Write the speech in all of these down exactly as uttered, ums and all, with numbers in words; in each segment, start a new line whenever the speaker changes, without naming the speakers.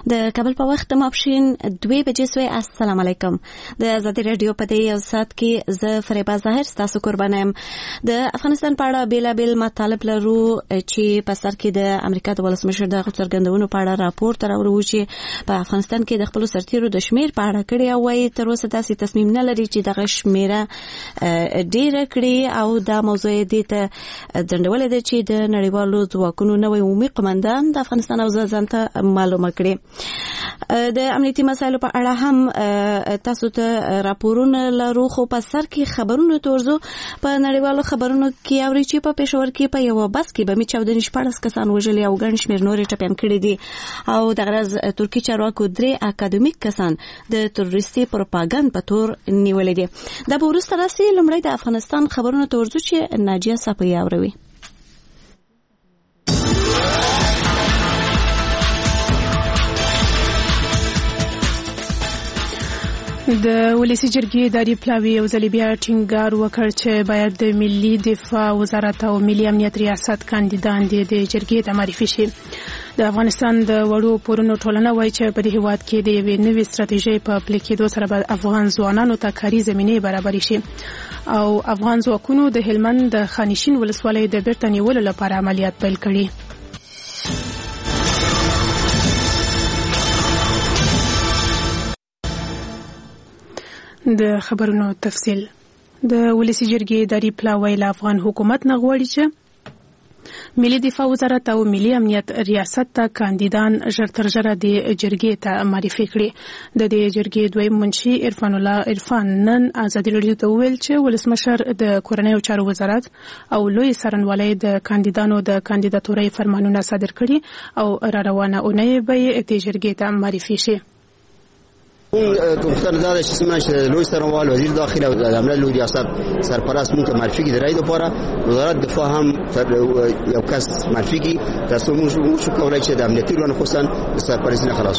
د کابل په وخت ماپښین دوه بجې سوې. السلام علیکم. د ازادي رادیو په دې یو ساعت کې زه فریبا ظاهر ستاسو قربانه یم. د افغانستان په اړه بیلابیل مطالب لرو چې په سر کې د امریکا د ولسمشر د څرګندونو په اړه راپور تر اورو چې په افغانستان کې د خپل سرتیرو د شمیر په اړه کړي او وايي تر اوسه داسې تصمیم نه لري چې دغه شمیره ډیره کړي او دا موضوع دې ته ځنډولې ده چې د نړیوالو ځواکونو نوی عمومي قومندان د افغانستان او ځان ته معلومه کړي. د امنیتي مسایلو په اړه هم تاسو ته راپورونه لرو، خو په سر کې خبرونه تورزو. په نړیوالو خبرونو کې اوري چې په پېښور کې په یو بس کې به می چودنې شپږ کسان وژلي او ګڼ شمېر نورې ټپیان کړي دي او د غرض ترکی چارواکو درې اکاډمیک کسان د تروریستي پروپاګاندا په تور نیولې دي. دا به وروسته راسي. لومړی د افغانستان خبرونه تورزو چې ناجیه صافی اوروي.
د ولسی جرګې اداري پلاوی یو ځل بیا ټینګار وکړ چې باید د ملي دفاع وزارت او ملي امنیت ریاست کاندیدان دي د جرګې ته معرفي شي. د افغانستان د وړو پورونو ټولنه وایي چې په دې هیواد کې د یوې نوې ستراتیژۍ په پلي کېدو سره به افغان ځوانانو ته کاري زمینې برابرې شي او افغان ځواکونو د هلمند د خانشین ولسوالۍ د بیرته نیولو لپاره عملیات پیل کړي. د خبرونو تفصیل. د ولسی جرګې اداري پلاوی له افغان حکومت نه غواړي چې ملي دفاع وزارت او ملي امنیت ریاست ته کاندیدان ژر تر ژره د جرګې ته معرفي کړي. د دې جرګې دویم منشي عرفان الله عرفان نن ازادي رادیو ته وویل چې ولسمشر د کورنیو چارو وزارت او لوی څارنوالۍ د کاندیدانو د کاندیداتورۍ فرمانونه صادر کړي او را روانه اونۍ به د جرګې ته معرفي شي.
گفتن داده چې سمنش لوی سرنوال وزیر داخله و امنیت لوی ریاست سرپرست مون که معرفی کی درای دوپاره وزارت دفاع هم یو کس معرفی کی تاسو مون شو کولای چې د امنیتي لون خصوصا سرپرست نه خلاص.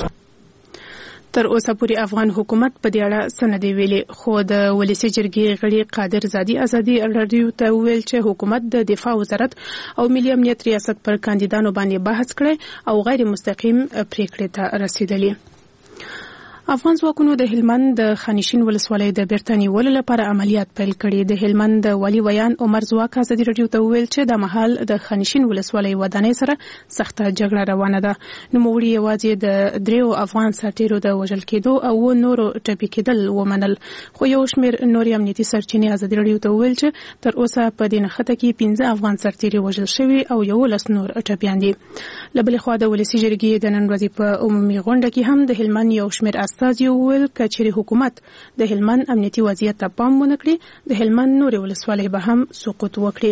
تر اوسه پورې افغان حکومت په دې اړه سند ویلي، خو د ولسی جرګې غړي قادر زادي ازادي رادیو ته ویل چې حکومت د دفاع وزارت او ملي امنیت ریاست پر کاندیدانو باندې بحث کړي او غیر مستقیم پریکړې ته رسیدلی. افغان ځواکونو د هلمند د خانشین ولسوالۍ د بیرته نیولو لپاره عملیات پیل کړي. د هلمند د والي ویان عمر ځواک ازادي رادیو ته وویل چې د مهال د خانشین ولسوالۍ ودانۍ سره سخته جګړه روانه ده. نوموړي یوازې د دریو افغان سرتیرو د وژل کېدو او نورو ټپي کېدل ومنل، خو یو شمېر نورې امنیتي سرچینې ازادي رادیو ته وویل چې تر اوسه په دې نښته کې پنځه افغان سرتیري وژل شوي او یولس نور ټپیان دي. له بلې خوا د ولسي جرګې د نن ورځې په عمومي غونډه کې هم د هلمند یو شمېر استازي وویل که چېرې حکومت د هلمند امنیتي وضعیت ته پام ونه کړي د هلمند نورې ولسوالۍ به هم سقوط وکړي.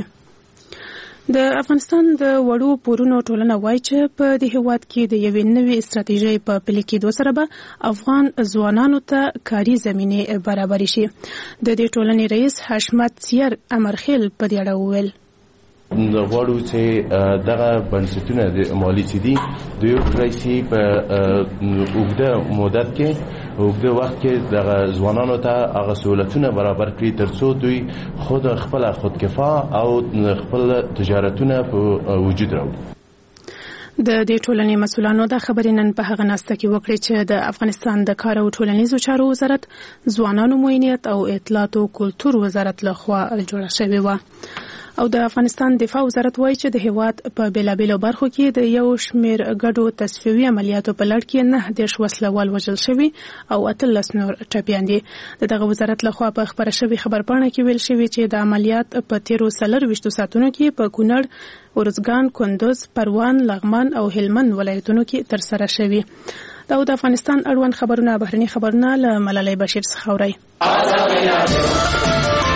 د افغانستان د وړو پورونو ټولنه وایي چې په دې هیواد کې د یوې نوې ستراتیژۍ په پلي کېدو سره به افغان ځوانانو ته کاري زمینې برابرې شي. د دې ټولنې رئیس حشمت سیر امرخیل په دې اړه وویل.
د غواړو چې دغه بنسټونه د مالی چې دي د یو ځای په اوږده مدت کې اوږده وخت کې دغه ځوانانو ته هغه سہولتونه برابر کړي ترڅو دوی خود خپل خودکفا او خپل تجارتونه په وجود راوړي.
د دې ټولنې مسؤلانو دا خبرې نن په هغه ناسته کې وکړې چې د افغانستان د کار او ټولنیزو چارو وزارت، ځوانانو معینیت او اطلاعات او کلتور وزارت لخوا جوړه شوې وه. او د افغانستان دفاع وزارت وایي چې د هیواد په بیلابیلو برخو کې د یو شمېر ګډو تصفیوي عملیاتو په لړ کې نه دېرش وسلوال وژل شوي او اتلس نور ټپیان دي. د دغه وزارت لخوا په خپره شوې خبرپاڼه کې ویل شوي چې د عملیات په تیرو څلرویشتو ساعتونو کې په کونړ، ارزګان، کندوز، پروان، لغمان او هلمند ولایتونو کې ترسره شوي. دا د افغانستان اړوند خبرونه بهرني خبرونه له ملالۍ بشیر څخه اورئ.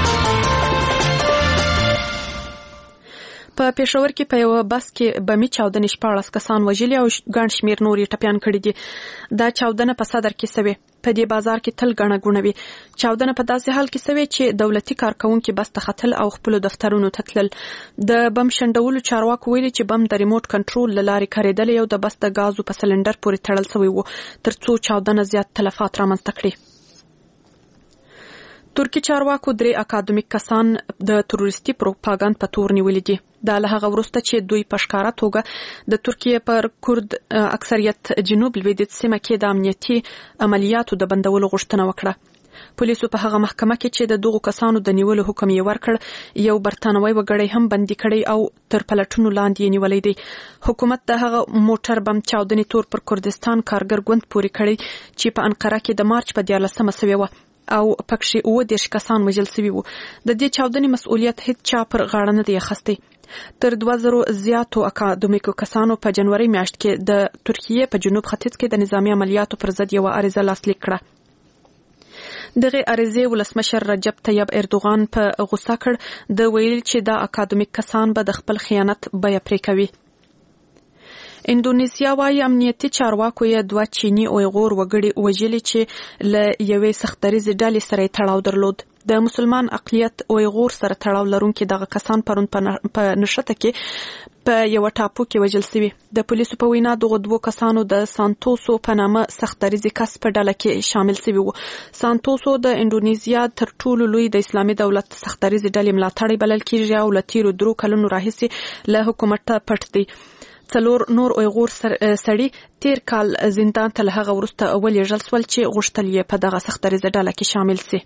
په پېښور کې په یو بس کې بمي چاودنې شپاړس کسان وژلي او ګڼ شمېر نور یې ټپیان کړي دي. دا چاودنه په صدر کې سوې. په دې بازار کې تل ګڼه ګوڼه وي. چاودنه په داسې حال کې سوې چې دولتي کارکونکي بس ته ختل او خپلو دفترونو ته تلل. د بم شنډولو چارواکو ویلي چې بم د ریموټ کنټرول له لارې کارېدلی او د بس د ګازو په سلنډر پورې تړل سوی و تر څو چاودنه زیات تلفات رامنځته کړي. ترکی چارواکو درې اکاډمیک کسان د تروریستي پروپاګاندا په تور نیولي دي. دا له هغه وروسته چې دوی په ښکاره توګه د ترکیې پر کورد اکثریت جنوب لویدیځ سیمه کې د امنیتي عملیاتو د بندولو غوښتنه وکړه. پولیسو په هغه محکمه کې چې د دغو کسانو د نیولو حکم یې ورکړ یو برتانوي وګړی هم بندي کړی او تر پلټونو لاندې یې نیولې دی. حکومت د هغه موټر بم چاودنې تور پر کردستان کارګر ګوند پورې کړی چې په انقره کې د مارچ په دیارلسمه سوې وه او پکښې اووه دېرش کسان وژل سوي وو. د دې چاودنې مسؤلیت هیڅ چا پر غاړه نه دی اخیستی. تر دوه زرو زیاتو اکاډمیکو کسانو په جنوري میاشت کې د ترکیې په جنوب ختیځ کې د نظامي عملیاتو پر ضد یوه عریضه لاسلیک کړه. دغه عریضې ولسمشر رجب طیب اردوغان په غوسه کړ د ویل چې دا اکاډمیک کسان به د خپل خیانت بیه پرې کوي. اندونیزیا وايي امنیتي چارواکو یې دوه چینی اویغور وګړي وژلي چې له یوې سختدریزې ډلې سره تړاو درلود. د مسلمان اقلیت اویغور سره تړاو لرونکي دغه کسان پرون په نښته کې په یو ټاپو کې وژل شوي. د پولیسو په وینا دغه دوه کسانو د سانتوسو په نامه سختدریزې کس په ډله کې شامل شوي وو. سانتوسو د اندونیزیا تر ټولو لوی د اسلامي دولت سختدریزې ډلې ملاتړی بلل کیږي او له تیرو درو کلونو راهیسې له حکومته پټ دی. څلور نور اویغور سړي تیر کال زندان ته له هغه وروسته ولېږل شول چې غوښتل یې په دغه سختدریزه ډله کې شامل شي.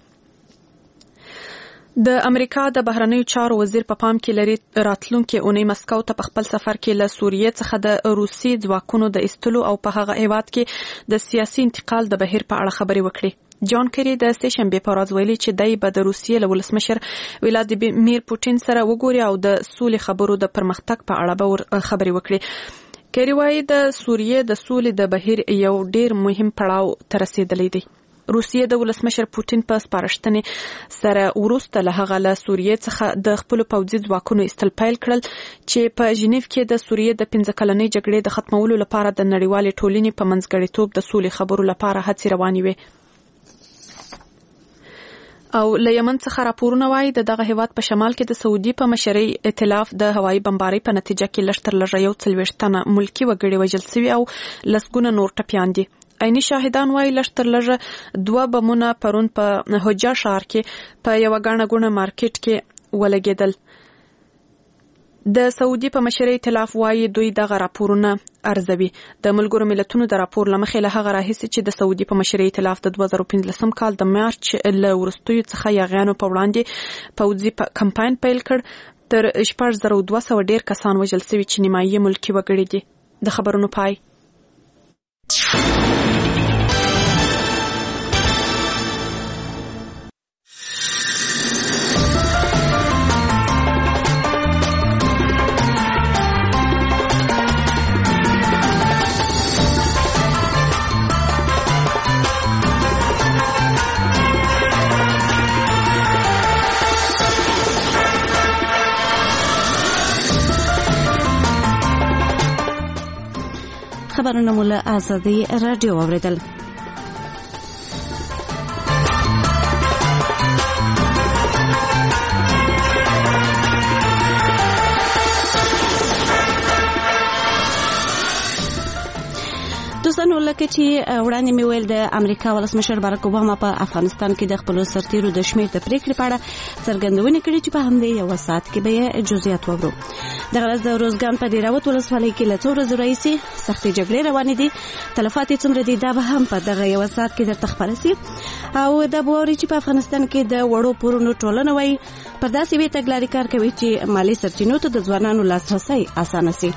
د امریکا د بهرنیو چارو وزیر په پام کې لري راتلونکي اونۍ مسکو ته په خپل سفر کې له سوریې څخه د روسي ځواکونو د ایستلو او په هغه هیواد کې د سیاسي انتقال د بهیر په اړه خبرې وکړي. جان کری د سه شنبه په ورځ ویلي چې دای به د روسیې له ولسمشر ولادیمیر پوتین سره وګوري او د سولې خبرو د پرمختګ په اړه به خبرې وکړي. کری وايي د سوریې د سولې د بهیر یو ډیر مهم پړاو ته رسیدلی دی. روسیې د ولسمشر پوتین په سپارښتنې سره وروسته له هغه له سوریې څخه د خپل پوځي ځواکونو ایستل پیل کړل چې په ژنیف کې د سوریې د پنځه کلنۍ جګړې د ختمولو لپاره د نړیوالې ټولنې په منځګړیتوب د سولې خبرو لپاره هڅې روانې وي. او له یمن څخه راپورونه وايي د دغه هیواد په شمال کې د سعودي په مشرۍ ائتلاف د هوایي بمبارۍ په نتیجه کې لږ تر لږه یو څلوېښت تنه ملکي وګړي وژل شوي او لسګونه نور ټپیان دي. عیني شاهدان وايي لږ تر لږه دوه بمونه پرون په حجا ښار کې په یوه ګڼه ګوڼه مارکیټ کې ولګېدل. د سعودي په مشرۍ ائتلاف وايي دوی دغه راپورونه ارزوي. د ملګرو ملتونو د راپور لمخې له هغه راهیسې چې د سعودي په مشرۍ ائتلاف د دوه زره پنځلسم کال د مارچ له وروستیو څخه یاغیانو په وړاندې پوځي کمپاین پیل کړ تر شپږ زره دوه سوه ډیر کسان وژل شوي چې نیمایي ملکي وګړي دي. د خبرونو پای.
خبرونه مو له آزادۍ رادیو واوریدل. دوستانو لکه چې وړاندې مې ویل د امریکا ولسمشر باراک اوباما په افغانستان کې د خپل سرتیرو د شمیر د پریکړې په اړه څرګندونې کړې چې په همدې یو ساعت کې به جزئیات وورو. د غرض د روزګان په ډیراوت ولسوالۍ کې له څو ورځې راهیسې سختې جګړې روانې دي. تلفات یې څومره دي دا به هم په دغه یو ساعت کې درته خبره سي. او دا به واورئ چې په افغانستان کې د وړو پورونو ټولنه وایي پر داسې یوې تګلارې کار کوي چې مالي سرچینو ته د ځوانانو لاسرسی اسانه سي.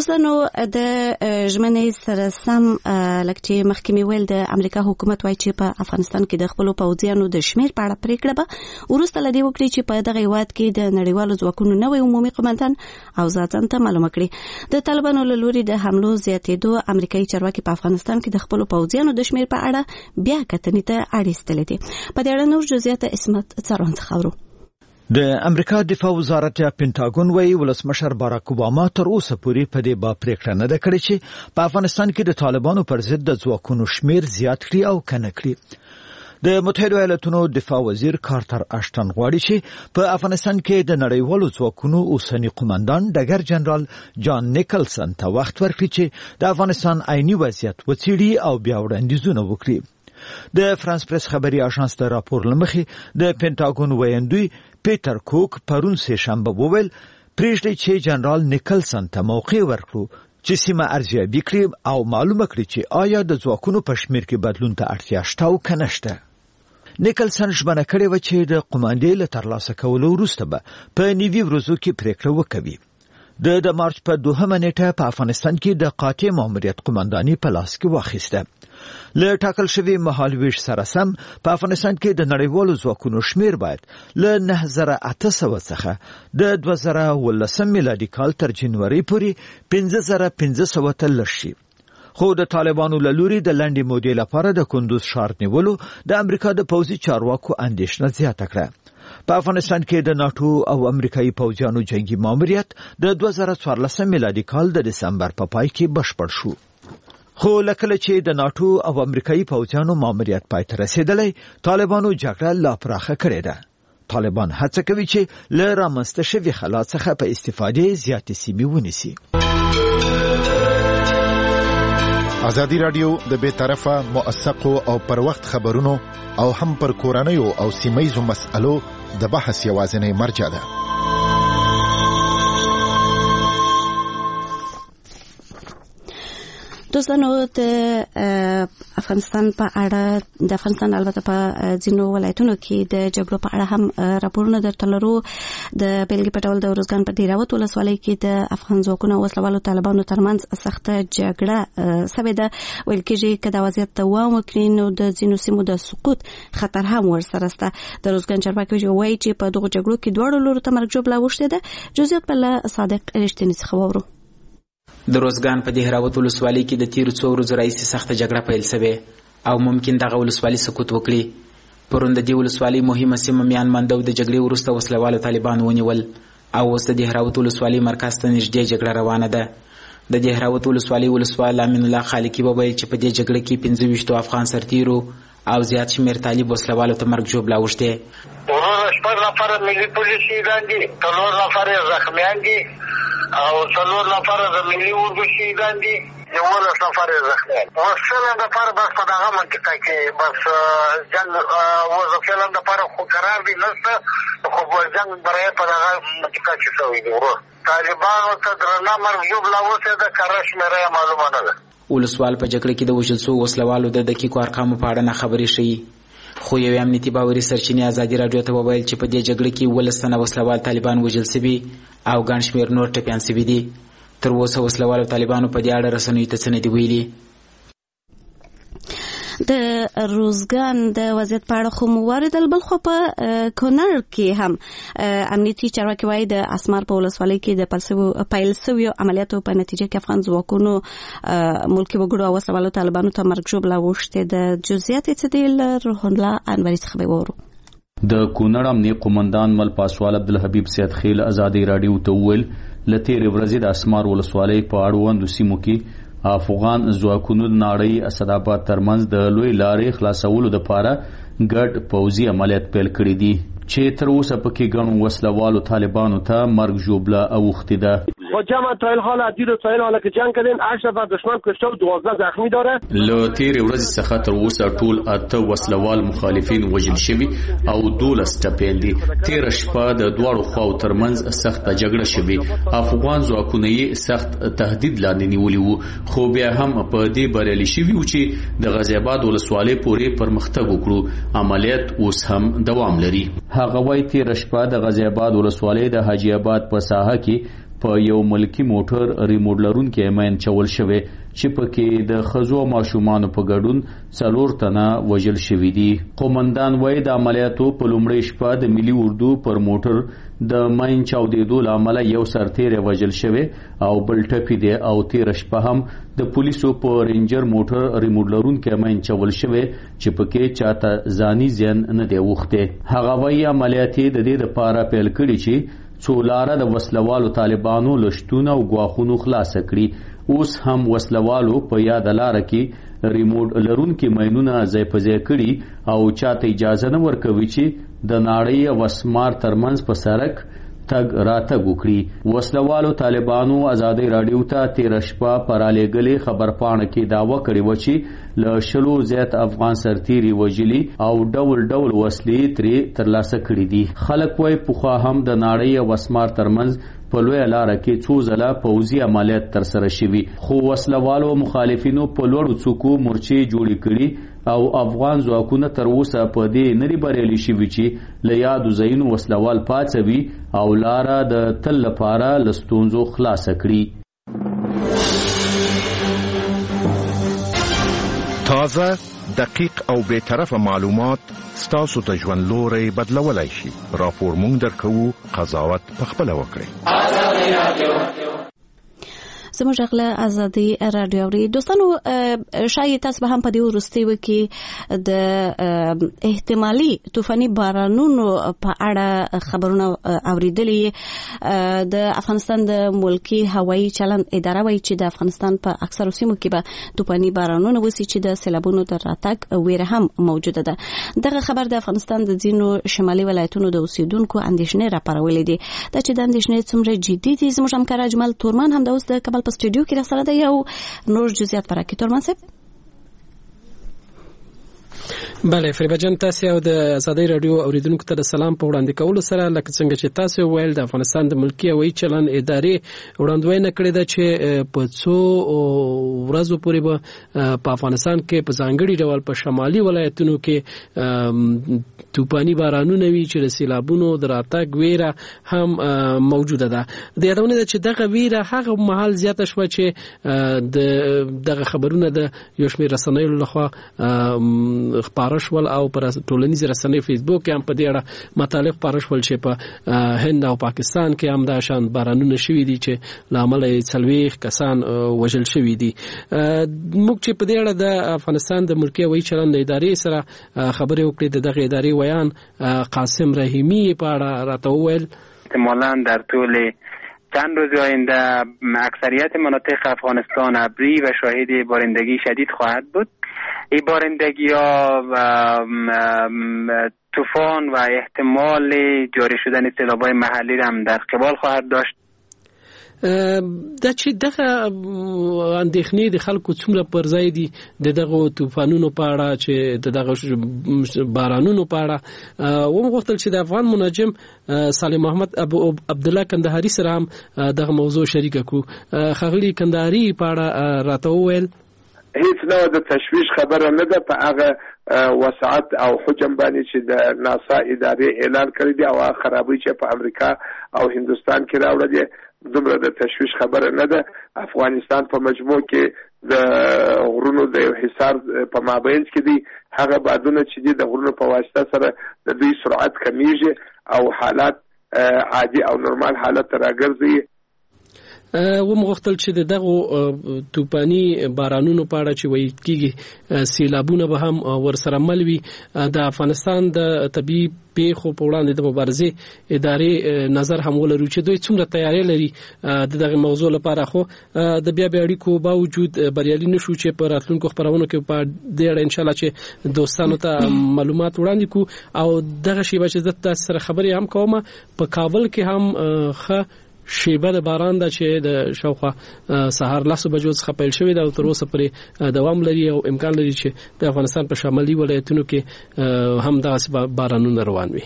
دوستانو د ژمنې سره سم لکه چې مخکې ویل د امریکا حکومت وايي چې په افغانستان کې د خپل پوځیانو د شمیر په اړه پریکړه به ورسته لدی وکړي چې په دغه هیواد کې د نړیوالو ځواکونو نوې عمومي قومندان او ځان ته معلومه کړي د طالبانو له لوري د حملو زیاتېدو امریکایي چارواکي په افغانستان کې د خپل پوځیانو د شمیر په اړه بیا کتنې ته اړ ایستلې دي. په دې اړه نور جزئیات اسمت څارون خبرو.
د امریکا دفاع وزارت یا پینټاګون وایي ولسمشر باراک اوباما تر اوسه پورې په دې با پریکړه نه ده کړې چې په افغانستان کې د طالبانو پر ضد د ځواکونو شمیر زیات کړي او کنه کړي. د متحده ایالاتونو دفاع وزیر کارتر اشټن غواړي چې په افغانستان کې د نړیوالو ځواکونو اوسنی قومندان ډګر جنرال جان نیکلسن ته وخت ورکړي چې د افغانستان عیني وضعیت وڅېړي او بیا وړاندیزونه وکړي. د فرانس پریس خبري اژانس د راپور لمخې د پینټاګون ویاندوی پیټر کوک پرون سه شنبه وویل پریږدي چې جنرال نیکلسن ته موقع ورکړو چې سیمه ارزیابي کړي او معلومه کړي چې آیا د ځواکونو په شمیر کې بدلون ته اړتیا شته او کنه شته. نیکلسن ژمنه کړې و چې د قوماندې له ترلاسه کولو وروسته به په نیوي ورځو کې پریکړه وکوي. د د مارچ په دوهمه نیټه په افغانستان کې د قاطع ماموریت قومنداني په لاس کې واخیسته. له ټاکل شوی مهال ویش سره سم په افغانستان کې د نړیوالو ځواکونو شمیر باید له نه زره اته سوه څخه د دوه زره ولسم میلادي کال تر جنوري پورې پنځه زره پنځه سوه ته لږ شي. خو د طالبانو له لوري د لنډې مودې لپاره د کندوز ښار نیولو د امریکا د پوځي چارواکو اندېښنه زیاته کړه. په افغانستان کې د ناتو او امریکایي پوځیانو جنگي ماموریت د دوه زره څوارلسم میلادي کال د دسمبر په پای کې بشپړ شو. خو لکه چې د ناتو او امریکایي پوځیانو ماموریت پای ته رسیدلی طالبانو جګړه لا پراخه کړې ده. طالبان هڅه کوي چې له رامنځته شوي خلا څخه په استفادې زیاتې سیمې ونیسي.
ازادي رادیو د بې طرفه موثقو او پر وخت خبرونو او هم پر کورنیو او سیمه‌یزو مسألو د بحث یوازینی مرجع ده.
دوستانو د افغانستان په اړه د افغانستان البته په ځینو ولایتونو کې د جګړو په اړه هم راپورونه درته لرو. د بیلګې په ډول د ارزګان په دیراوت ولسوالۍ کې د افغان ځواکونو او وسلوالو طالبانو ترمنځ سخته جګړه سوې ده. ویل کېږي که دا وضعیت دوام وکړي نو د ځینو سیمو د سقوط خطر هم ورسره شته. د ارزګان چارواکي وایي چې په دغو جګړو کې دواړو لورو ته مرګ ژوبله اوښتې ده. جزئیات په له صادق رښتیني څخه واورو.
د روزګان په دهراوت ولسوالۍ کې د تیرو څو ورځو راهیسې سخته جګړه پیل شوې او ممکن دغه ولسوالي سقوط وکړي. پرون د دې ولسوالۍ مهمه سیمه میان مندو د جګړې وروسته وسلوالو طالبان ونیول او اوس د دهراوت ولسوالۍ مرکز ته نږدې جګړه روانه ده. د دهراوت ولسوالۍ ولسوال امین الله خالقي وویل چې په دې جګړه کې پنځه ویشتو افغان سرتیرو او زیات شمېر طالب وسلوالو ته مرګ ژوبله اوښتې.
ورور شپږ نفره ملي پولیس شهیدان دي، څلور نفره زخمیان دي او څلور نفره د ملي اردو شهیدان دي، یولس نفره زخمیان. وسله دپاره بس په دغه منطقه کې بس جنګ وظیفې دپاره خو قرار دي نشته، خو جنګ برای په دغه منطقه کې شوی دی. ورور طالبانو ته درنه مرګ ژوبله اوسې ده، کره شمېره یې معلومه نه ده.
ولسوال په جګړه کې د وژل شوو وسلوالو د دقیقو ارقامو په اړه نه خبرې ښیي. خو یو امنیتي باوري سرچینې ازادي راډیو ته وویل چې په دې جګړه کې ولس تنه وسلوال طالبان وژل شوي او ګڼ شمېر نور ټپیان شوي دي. تر اوسه وسلوالو طالبانو په دې اړه رسنیو ته څه نه دي ویلي.
د روزګان د وضعیت په اړه خو مو واردل، بل خو په کونړ کې هم امنیتي چارواکي وایي د اسمار په ولسوالۍ کې د پیل شویو عملیاتو په نتیجه کې افغان ځواکونو ملکي وګړو او وسلوالو طالبانو ته مرګ ژوبله اوښتې ده. جزئیات یې څه دي له روح الله انوري څخه به وورو.
د کونړ امنیه قومندان مل پاسوال عبدالحبیب سید خیل ازادي راډیو ته وویل له تېرې ورځې د اسمار ولسوالۍ په اړوندو سیمو کې افغان ځواکونو د ناړۍ اسداباد ترمنځ د لوی لارې خلاصولو دپاره ګډ پوځي عملیات پیل کړي دي چې تر اوسه پکې ګڼو وسلوالو طالبانو ته مرګ ژوبله اوښتې ده.
با جمع تا این حال عدید و تا این حالا که جنگ کردیم هشت نفر دشمن کشته و دوازده زخمی داره.
له تیرې ورځې څخه تر اوسه ټول اته وسلوال مخالفین وژل شوي او دولس ټپیان دي. تېره شپه د دواړو خواو ترمنځ سخته جګړه شوې. افغان ځواکونه یې سخت تهدید لاندې نیولي وو، خو بیا هم په دې بریالي شوي وو چې د غازي اباد ولسوالۍ پورې پرمختګ وکړو. عملیات اوس هم دوام لري. هغه وایي تېره شپه د غازي اباد ولسوالۍ د حاجي آباد په ساحه کې په یو ملکی موټر ریموټ لرونکي ماین چول شوی چې پکې د ښځو او ماشومانو په ګډون څلور تنه وژل شوي دي. قومندان وایي د عملیاتو په لومړۍ شپه د ملي اردو پر موټر د ماین چاودېدو له امله یو سرتیری وژل شوی او بل ټپي دی او تېره شپه هم د پولیسو په رینجر موټر ریموټ لرونکی ماین چول شوی چې پکې چاته ځاني زیان نه دی اوښتی. هغه وایي عملیات یې د دې دپاره پیل کړي چې څو لاره د وسلوالو طالبانو له شتون او ګواښونو خلاصه کړي. اوس هم وسلوالو په یاده لاره کې ریموټ لرونکي ماینونه ځای په ځای کړي او چاته اجازه نه ورکوي چې د ناړۍ او اسمار ترمنځ په سړک تګ راتګ وکړي. وسلوالو طالبانو ازادي راډیو ته تېره شپه په رالیږلې خبرپاڼه کې دعوه کړې وه چې له شلو زیات افغان سرتیري وژلي او ډول ډول وسلې ترې ترلاسه کړي دي. خلک وایي پخوا هم د ناړۍ او اسمار ترمنځ په لویه لاره کې څو ځله پوځي عملیات ترسره شوي خو وسلوالو مخالفینو په لوړو څوکو مورچې جوړې کړي او افغان ځواکونه تر اوسه په دې نه دي بریالي شوي چې له یادو ځایونو وسلوال پاڅوي او لاره د تل لپاره له ستونزو خلاصه کړي.
تازه دقیق او بیطرفه معلومات ستاسو ته ژوند لوری بدلولی شي. راپور مونږ درکوو، قضاوت پخپله وکړئ.
زموږ غله ازادي رادیو اوري دوستانو، شاید تاسو به هم په دې وروستیو کې د احتمالي طوفاني بارانونو په اړه خبرونه اوریدلې. د افغانستان د ملکی هوایي چلند اداره وایي چې د افغانستان په اکثرو سیمو کې به طوفاني بارانونه وسی چې د سیلابونو د راتګ ویره هم موجوده ده. دغه خبر د افغانستان د ځینو شمالي ولایتونو د اوسیدونکو اندېښنې راپارولې دي. دا چې د اندېښنې څومره جدي دي، زموږ همکار اجمل تورمان هم د اوس د کابل په استودیو کې راسره دی او نور جزئیات پرکې. تورمان صاحب.
بله فریبا جان، تاسو او د ازادي رادیو اوریدونکو ته سلام په وړاندې کولو سره لکه څنګه چې تاسو ویل د افغانستان د ملکی هوایي چلند ادارې وړاندوینه کړې ده چې په څو ورځو پورې به په افغانستان کې په ځانګړي ډول په شمالي ولایتونو کې طوفاني بارانونه وي چې د سیلابونو د راتګ ویره هم موجوده ده. د یادونه ده چې دغه ویره هغه مهال زیاته شوه چې د دغه خبرونه د یو شمېر رسنیو لخوا خپاره شول او پر ټولنیز رسنۍ فیسبوک هم په دې اړه مطالب خپاره شول چې په هند او پاکستان کې هم دا شان بارانونه شوي دي چې له امله یې څلوېښت کسان وژل شوي دي. موږ چې په دې اړه د افغانستان د ملکي هوایي چلند ادارې سره خبرې وکړې، د دغه ادارې ویان قاسم رحیمی په اړه راته وویل
احتمالاً در طول چند روز آینده اکثریت مناطق افغانستان ابری و شاهد بارندگی شدید خواهد بود. این بارندگی ها و طوفان و احتمال جاری شدن سیلاب‌های محلی را هم در قبال خواهد داشت.
دا چې دغه اندېښنې د خلکو څومره پر ځای دي د دغه طوفانونو په اړه چې د دغه بارانونو په اړه ومغوښتل چې د افغان منجم سالم محمد ابو عبد الله کندهاري سره هم دغه موضوع شریکه کو. خغلی کندهاري په اړه راته وویل
هیڅ نوع د تشویش خبره نه ده په هغه وسعت او حجم باندې چې د ناسا ادارې اعلان کړی دی او هغه خرابۍ چې په امریکا او هندستان کې راوړل دي دومره د تشویش خبره نه ده. افغانستان په مجموع کې د غرونو د یو حصار په مابین کې دي، هغه بادونه چې دي د غرونو په واسطه سره د دوی سرعت کمیږي او حالات عادي او نورمال حالت ته راګرځي.
ومغوښتل چې دغه طوفاني بارانونو په اړه چې وایي کېږي سیلابونه به هم ورسره مل وي. د افغانستان د طبیعي پیښو په وړاندې د مبارزې ادارې نظر هم ولرو چې دوی څومره تیاری لري د دغه موضوع لپاره، خو د بیا بیا اړیکو باوجود بریالي نشو چې په راتلونکو خبرونو کې په دې اړه ان شاء الله چې دوستانو ته معلومات وړاندې کو. او دغه شیبه چې زه تاسو سره خبرې هم کوم، په کابل کې هم ښه شیبه د باران د چې د شاوخوا سهار لاسو بجو څخه پیل شوې ده او تر اوسه پورې دوام لري او امکان لري چې د افغانستان په شمالي ولایتونو کې هم دغه بارانونه روان وي.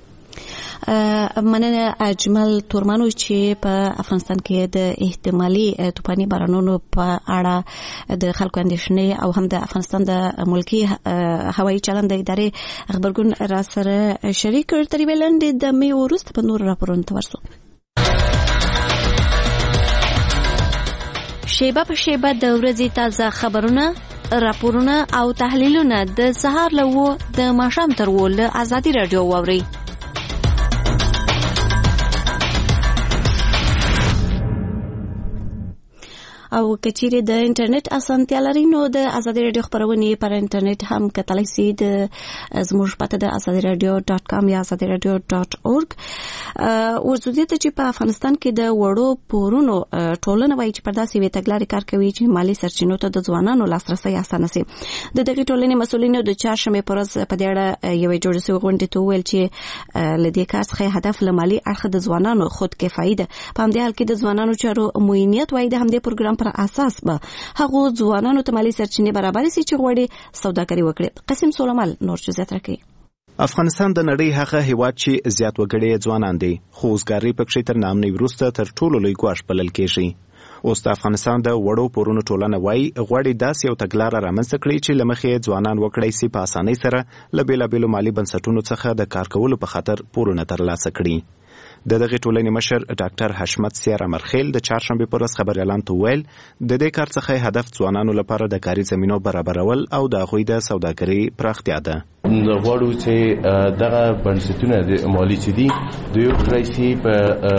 مننه اجمل تورمانو چې په افغانستان کې د احتمالي طوفاني بارانونو په اړه د خلکو اندېښنې او هم د افغانستان د ملکی هوایي چلند ادارې خبرګون را سره شریک کړ. تر ویلند د می ورست په نور راپورونو تورسو. شیبه په شیبه د ورځې تازه خبرونه، راپورونه او تحلیلونه د سهار له و د ماښام تر و له ازادي راډیو واورئ. او کچېرې د انټرنیټ اسانتیا لري نو د ازادي رادیو خبرونه پر انټرنیټ هم کتلی سي. د زموږ پته د ازادي رادیو ډاټ کام یا ازادي رادیو ډاټ اورګ. ورزودي ته چې په افغانستان کې د وړو پورونو ټولنه وایي چې پر داسې وی تګلارې کار کوي چې مالی سرچینو ته د ځوانانو لاسرسي اسانه سي. د دغه ټولنې مسؤلینو د چهارشنبه پر ورځ په دې اړه یوې جوړې شوې غونډې ته وویل چې لدې کار څخه هدف له مالی اړخ د ځوانانو خود کفایي ده. په همدې حال کې د ځوانانو چارو معینیت وایي د همدې پروګرام پر اساس به هغه ځوانانو ته مالی سرچینې برابر سي چې غواړي سوداګري وکړي. قسم سولمال نور جزئیات راکړي.
افغانستان د نړۍ هغه هیواد چې زیات وګړي ځوانان دي، خو اوسګاري پکې تر نام نه وروسته تر ټولو لوی ګواښ بلل کېږي. اوس د افغانستان د وړو پورونو ټولنه وایي غواړي داسې یو تګلاره رامنځته کړي چې له مخې ځوانان وکړی سي په اسانۍ سره له بېلابېلو مالي بنسټونو څخه د کار کولو په خاطر پورونه ترلاسه کړي. د دغه ټولنې مشر ډاکټر حشمت سیار امرخیل د چهارشنبه پر ورځ خبريالان ته ویل د دې کار څخه هدف ځوانانو لپاره د کاري زمینو برابرول او د هغوی د سوداګرۍ پراختیا ده.
غواړو چې دغه بنسټونه د مالی چې دي د یو کرایسي په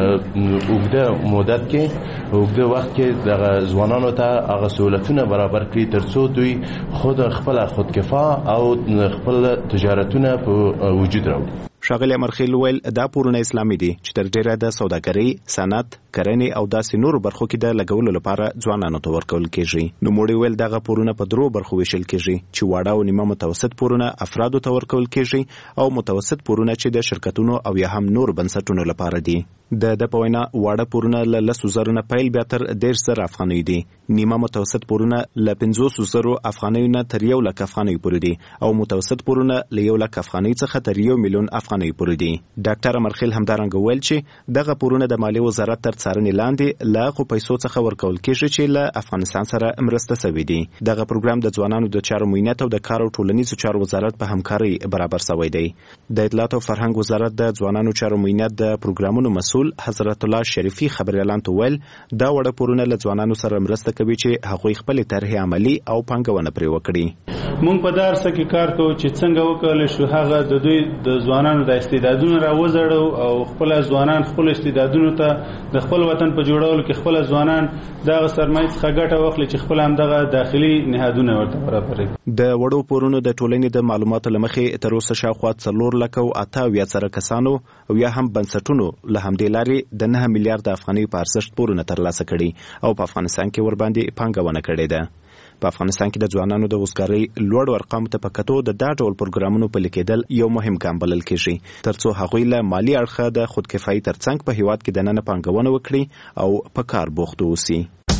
اوږده مدت کې اوږده وخت کې دغه ځوانانو ته هغه سہولتونه برابر کړي ترڅو دوی خود خپل خودکفا او خپل تجارتونه په وجود راوړي.
ښاغلی امرخیل ویل دا پورونه اسلامي دي چې تر ډیره د سوداګرۍ، صنعت، کرنې او داسې نورو برخو کې د لګولو لپاره ځوانانو ته ورکول کېږي. نوموړي ویل دغه پورونه په درو برخو ویشل کېږي چې واړه او نیمه متوسط پورونه افرادو ته ورکول کېږي او متوسط پورونه چې د شرکتونو او یا هم نور بنسټونو لپاره دي. د د په وینا واړه پورونه له لسو زرو نه پیل بیا تر دېرش زره افغانۍ دي. نیمه متوسط پورونه له پنځوسو زرو افغانیو نه تر یو لک افغانۍ پورې دي او متوسط پورونه له یو لک افغانۍ څخه تر یو میلیون افغانۍ پورې دي. ډاکټر امرخیل همدارنګه ویل چې دغه پورونه د مالی وزارت تر څارنې لاندې له هغو پیسو څخه ورکول کېږي چې له افغانستان سره مرسته شوې دي. دغه پروګرام د ځوانانو د چارو معینت او د کار او ټولنیزو چارو وزارت په همکارۍ برابر شوی دی. د اطلاعات او فرهنګ وزارت د ځوانانو چارو معینت د پروګرامونو مسؤل حضرت الله شریفي خبريالان ته ویل دا وړه پورونه له ځوانانو سره مرسته کوي چې هغوی خپل طرحې عملی او پانګونه پرې وکړي.
مونږ په دار څه کې کار کوو چې څنګه وکړل شو هغه د دوی د ځوانانو د استعدادونو راوځړو او خپل ځوانان خپل استعدادونو ته د خپل وطن په جوړولو کې خپل ځوانان دغه سرمایه څخه ګټه واخلي چې خپل هم دغه داخلي نهادونه ورته برابر کړي.
د وړو پورونو د ټولنې د معلوماتو لمخې تر اوسه شاوخوا څلور لک او اته اویا زره کسانو او یا هم بنسټونو له همدې لارې د نه میلیارډ افغانۍ په ارزښت پورونه ترلاسه کړي او په افغانستان کې ورباندې پانګونه کړې ده. په افغانستان کې د ځوانانو د اوسګارۍ لوړ ارقام ته په کتو د دا ډول پروګرامونو پلي کېدل یو مهم ګام بلل کېږي ترڅو هغوی له مالي اړخه د خودکفایي ترڅنګ په هیواد کې دننه پانګونه وکړي او په کار بوخت اوسي.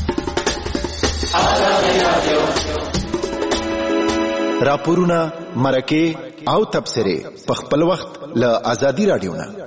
راپورونه، مرکې او تبصرې په خپل وخت له ازادي رادیو نه.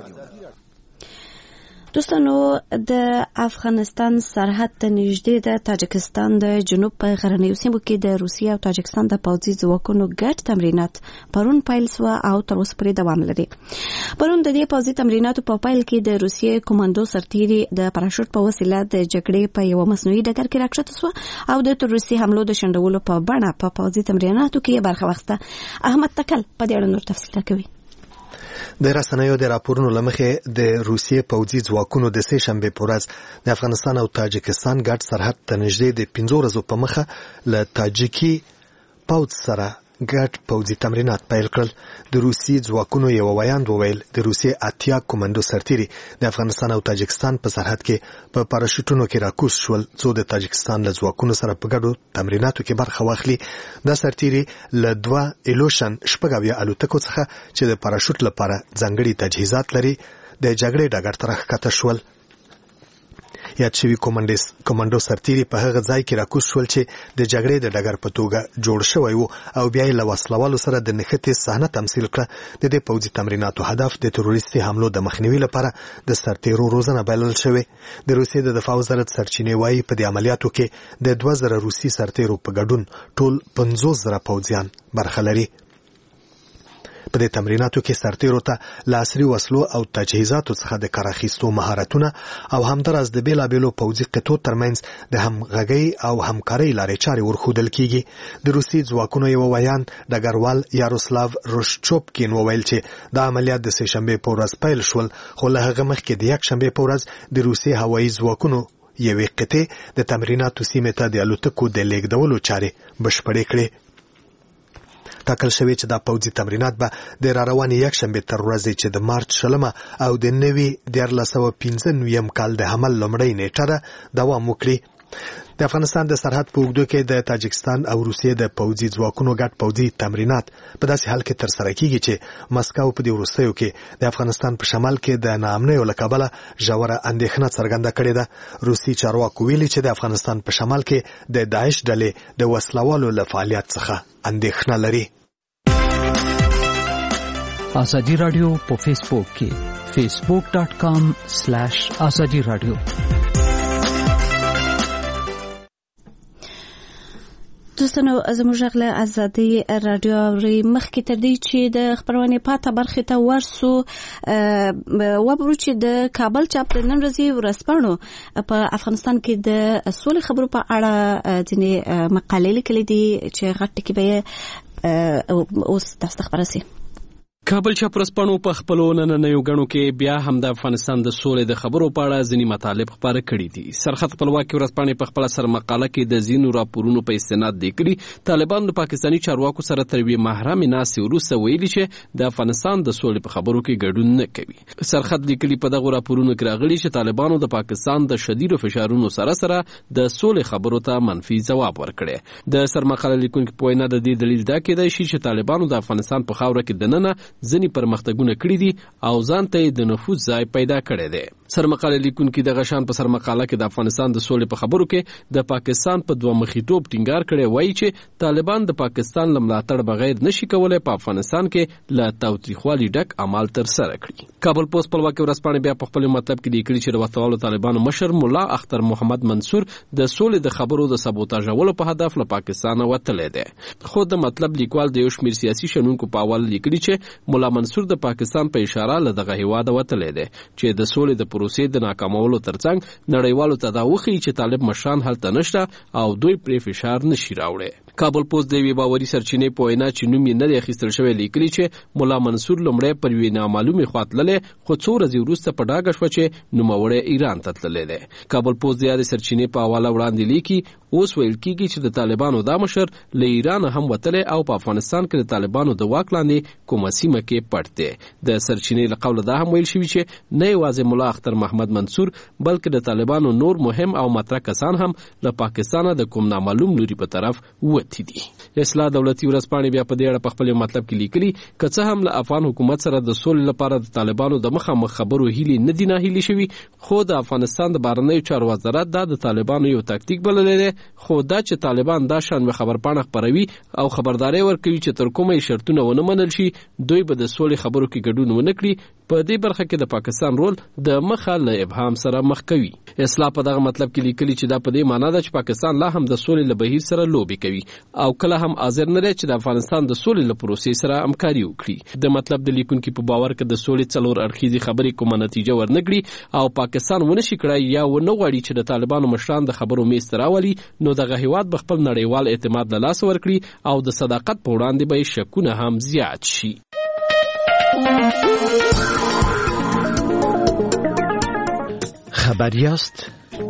دوستانو د افغانستان سرحد ته نږدې د تاجکستان د جنوب په غرنیو سیمو کې د روسیې او تاجکستان د پوځي ځواکونو ګډ تمرینات پرون پیل شو او تر اوسه پورې دوام لري. پرون د دې پوځي تمریناتو په پیل کې د روسیې کمانډو سرتیري د پاراشوټ په وسیله د جګړې په یو مصنوعي ډګر کې راکښته شو او د تروریستي حملو د شنډولو په بڼه په پوځي تمریناتو کې برخه واخیسته. احمد تکل په دې اړه نور تفصیل کوي.
د رسنیو د راپورونو لمخې د روسیې پوځي ځواکونو د سې شنبې په ورځ د افغانستان او تاجکستان ګډ سرحد ته نږدې د پنځو ورځو په مخه له تاجکي پوځ سره ګډ پوځي تمرینات پیل کړل. د روسي ځواکونو یو ویاند وویل د روسیې اتیا کمانډو سرتیري د افغانستان او تاجکستان په سرحد کې په پاراشوټونو کې راکوز شول څو د تاجکستان له ځواکونو سره په ګډو تمریناتو کې برخه واخلي. دا سرتیري له دوه ایلوشن شپږ اویا الوتکو څخه چې د پاراشوټ لپاره ځانګړي تجهیزات لري د جګړې ډګر ته راښکته شول. یاد شوي کمانډو سرتیري په هغه ځای کې راکوز شول چې د جګړې د ډګر په توګه جوړ شوی و او بیا یې له وسلوالو سره د نښتې صحنه تمثیل کړه. د دې پوځي تمریناتو هدف د تروریستي حملو د مخنیوي لپاره د سرتیرو روزنه بلل شوې. د روسیې د دفاع وزارت سرچینې وایي په دې عملیاتو کې د دوه زره روسي سرتیرو په ګډون ټول پنځوس زره پوځیان برخه لري. په دې تمریناتو کې سرتیرو ته له عصري وسلو او تجهیزاتو څخه د کار اخیستو مهارتونه او همداراز د بېلابېلو پوځي قطعو ترمنځ د همغږۍ او همکارۍ لارې چارې ورښودل کیږي. د روسي ځواکونو یو ویان ډګروال یاروسلاو روشچوپکین وویل چې دا عملیات د سه شنبې په ورځ پیل شول، خو له هغه مخکې د یک شنبې په ورځ د روسي هوایي ځواکونو یوې قطعې د تمریناتو سیمې ته د الوتکو د لیږدولو چارې بشپړې کړې. ټاکل شوی چې دا پوځي تمرینات به د راروانې یکشنبې تر ورځې چې د مارچ شلمه او د نوي دیارلس سوه پنځه نویم کال د حمل لومړۍ نیټه ده دوام وکړي. د افغانستان د سرحد په اوږدو کې د تاجکستان او روسیې د پوځي ځواکونو ګډ پوځي تمرینات په داسې حال کې ترسره کیږي چې مسکو په دې وروستیو کې د افغانستان په شمال کې د ناامنیو له کبله ژوره اندېښنه څرګنده کړې ده. روسي چارواکو ویلي چې د افغانستان په شمال کې د داعش ډلې د وسلوالو له فعالیت څخه اندېښنه لري.
ازادي رادیو په فیسبوک کې فیسبوک ډاٹ کام سلیش ازادي رادیو.
دوستانو زموږ غږ له ازادي رادیو اوري. مخکې تر دې چې د خبرونې پاته برخې ته ورسو وبرو چې د کابل چاپ د نن ورځې ورځپاڼو په افغانستان کې د سولې خبرو په اړه ځینې مقالې لیکلې دي چې غټ ټکي به اوس تاسو ته خبره سي.
کابل چاپ ورځپاڼو په خپلو نننیو غڼو کې بیا هم د افغانستان د سولې د خبرو په اړه ځینې مطالب خپاره کړي دي. سرحد خپلواکي ورځپاڼې په خپل سر مقاله کې د ځینو راپورونو په استناد لیکلي طالبان د پاکستاني چارواکو سره تر یوې محرمې ناستې وروسته ویلي چې د افغانستان د سولې په خبرو کې ګډون نه کوي. سرحد لیکلي په دغه راپورونو کې راغلي چې طالبانو د پاکستان د شدیدو فشارونو سره سره د سولې خبرو ته منفي ځواب ورکړي. د سرمقاله لیکونکو په وینا د دې دلیل دا کېدای شي چې طالبانو د افغانستان په خاوره کې دننه ځینې پرمختګونه کړي دي او ځان ته د نفوذ ځای پیدا کړی دی. سرمقاله لیکونکي د غشان په سرمقاله کې د افغانستان د سولې په خبرو کې د پاکستان په دوه مخیتوب ټینګار کړی وایي چې طالبان د پاکستان له ملاتړ بغیر نشي کولای په افغانستان کې له تاوتریخوالي ډک عمل تر سره کړي. کابل پوسټ خپلواکي ورځپاڼه بیا په خپل مطلب کې لیکلي چې د وطنوالو طالبانو مشر مولا اختر محمد منصور د سولې د خبرو د سبوتاژولو په هدف له پاکستان وتلی دی. خو د مطلب لیکوال د یو شمېر سیاسي شنونکو په حواله لیکلي چې مولا منصور د پاکستان په اشاره له دغه هیواد وتلی دی چې د سولې د پروسې د ناکامولو ترڅنګ نړیوالو ته دا وښیي چې طالب مشران هلته نشته او دوی پرې فشار نشي راوړی. کابل پوسټ د یوې باوري سرچینې په وینا چې نوم یې نه دی اخیستل شوی لیکلي چې مولا منصور لومړی پر یوې نامعلومې خوا تللی خو څو ورځې وروسته په ډاګه شوه چې نوموړی ایران ته تللی دی. کابل پوسټ د یادې سرچینې په حواله وړاندې لیکي اوس ویل کیږي چې د طالبانو دا مشر له ایران هم وتلی او په افغانستان کې د طالبانو د واک لاندې کومه سیمه کې پټ دی. د سرچینې له قوله دا هم ویل شوي چې نه یوازې مولا اختر محمد منصور بلکې د طالبانو نور مهم او مطرح کسان هم له پاکستانه د کوم نامعلوم لوري په طرف وتی دي. اصلاح دولتي ورځپاڼې بیا په دې اړه په خپل مطلب کې لیکلي که څه هم له افغان حکومت سره د سولې لپاره د طالبانو د مخامخ خبرو هیلې نه دي ناهیلې شوي خو د افغانستان د بهرنیو چارو وزارت دا د طالبانو یو تاکتیک بللی دی. خو دا چې طالبان دا شان خبرپاڼه خپروي او خبرداري ورکوي چې تر کومه شرطونه ونه منل شي دوی به د سولې خبرو کې ګډون ونه کړي په دې برخه کې د پاکستان رول د مخه له ابهام سره مخ کوي. اصلاح په دغه مطلب کې لیکلي چې دا په دې معنی ده چې پاکستان لا هم د سولې له بهیر سره لوبي کوي او کله هم حاضر نه دی چې د افغانستان د سولې له پروسې سره همکاري وکړي. د مطلب د لیکونکو په باور کې د سولې څلور اړخیزې خبرې کومه نتیجه ورنکړي او پاکستان ونشي کړای یا ونه غواړي چې د طالبانو مشران د خبرو میز ته راولي نو دغه هیواد به خپل نړیوال اعتماد له لاسه ورکړي او د صداقت په وړاندې به شکونه هم زیات شي.
خبریاست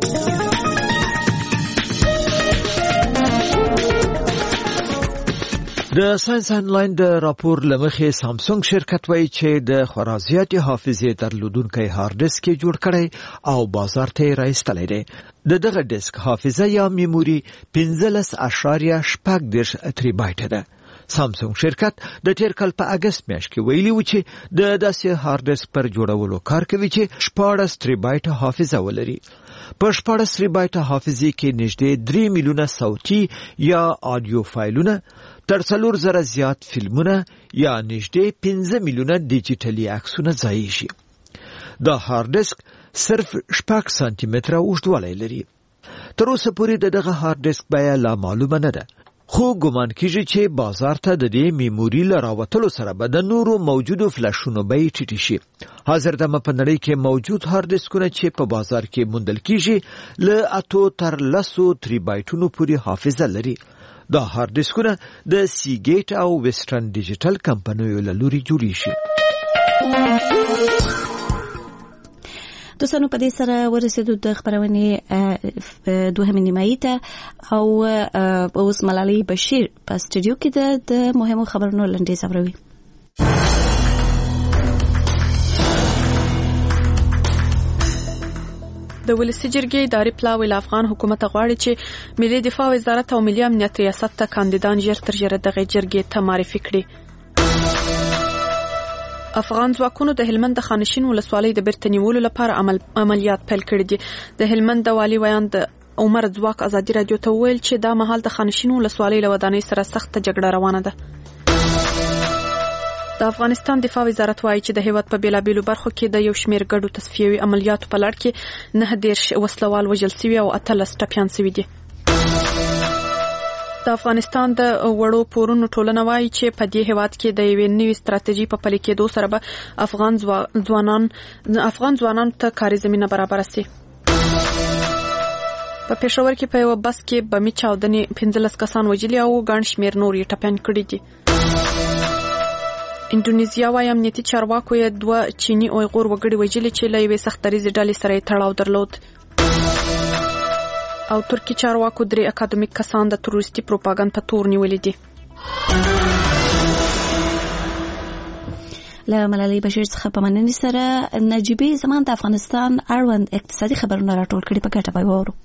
د ساينس انلاین د راپور لمخې سامسونګ شرکت وایي چې د خورا زیاتې حافظې درلودونکی هارد ډیسک جوړ کړی او بازار ته راایستلی دی. د دغه ډیسک حافظه یا میموري پنځلس اعشاریه شپږ دېرش تریبایټه ده. سامسونګ شرکت د تیر کال په اگست میاشت کې ویلي و چې د داسې هارد ډیسک پر جوړولو کار کوي چې شپاړس تریبایټه حافظه ولري. په شپاړس تریبایټه حافظې کې نږدې درې میلیونه صوتي یا آډیو فایلونه تر څلور زره زیات فلمونه یا نږدې پنځه میلیونه ډیجیټلي عکسونه ځای شي. دا هارد ډیسک صرف شپږ سانتي متره اوږدوالی لري. تر اوسه پورې د دغه هارد ډیسک بیه لا معلومه نه ده. خو ګمان کیږي چې بازار ته د دې میموري لراوتلو سره به د نورو موجودو فلاشونو بیې ټیټې شي. حاضر دمه په نړۍ کې موجود هارد ډیسکونه چې په بازار کې موندل کیږي له اتو تر لسو تری بایټونو پورې حافظه لري. دا هارد ډیسکونه د سیګیټ او ویسټرن ډیجیټل کمپنیو له لوري جوړې شي.
دوستانو په دې سره ورسېدو د خبرونې دوهمې نیمایي ته او اوس ملالۍ بشیر په سټوډیو کې د مهمو خبرونو لنډیز اوروي.
د ولسي جرګې اداري پلاوی له افغان حکومت غواړي چې ملي دفاع وزارت او ملي امنیت ریاست ته کاندیدان ژر تر ژره دغه جرګې ته معرفي کړي. افغان ځواکونو د هلمند د خانشین ولسوالۍ د بیرته نیولو لپاره عمل عملیات پیل کړي دي. د هلمند د والي ویان د عمر ځواک ازادي رادیو ته ویل چې دا مهال د خانشین ولسوالۍ له ودانۍ سره سخته جګړه روانه ده. د افغانستان دفاع وزارت وایي چې د هیواد په بیلابیلو برخو کې د یو شمېر ګډو تصفیوي عملیاتو په لړ کې نه دېرش وسلوال وژل شوي او اتلس ټپیان شوي دي. د افغانستان د وړو پورونو ټولنه وایي چې په دې هیواد کې د یوې نوې ستراتیژي په پلي کېدو سره به افغان ځوانان افغان ځوانانو ته کاري زمینه برابره شي. په پېښور کې په یو بس کې بمي چاودنې پنځلس کسان وژلي او ګڼ شمېر نور یې ټپیان کړي دي. انډونیزیا وايي امنیتي چارواکو یې دوه چیني اویغور وګړي وژلي چې له یوې سختدریزې ډلې سره یې تړاو درلود. او ترکی چارواکو درې اکاډمیک کسان د تروریستي پروپاګاندا په تور نیولې دي.
له ملالۍ بشیر څخه په مننې سره نجيبي زمان د افغانستان اړوند اقتصادي خبرونه راټول کړي په ګټه به وورو.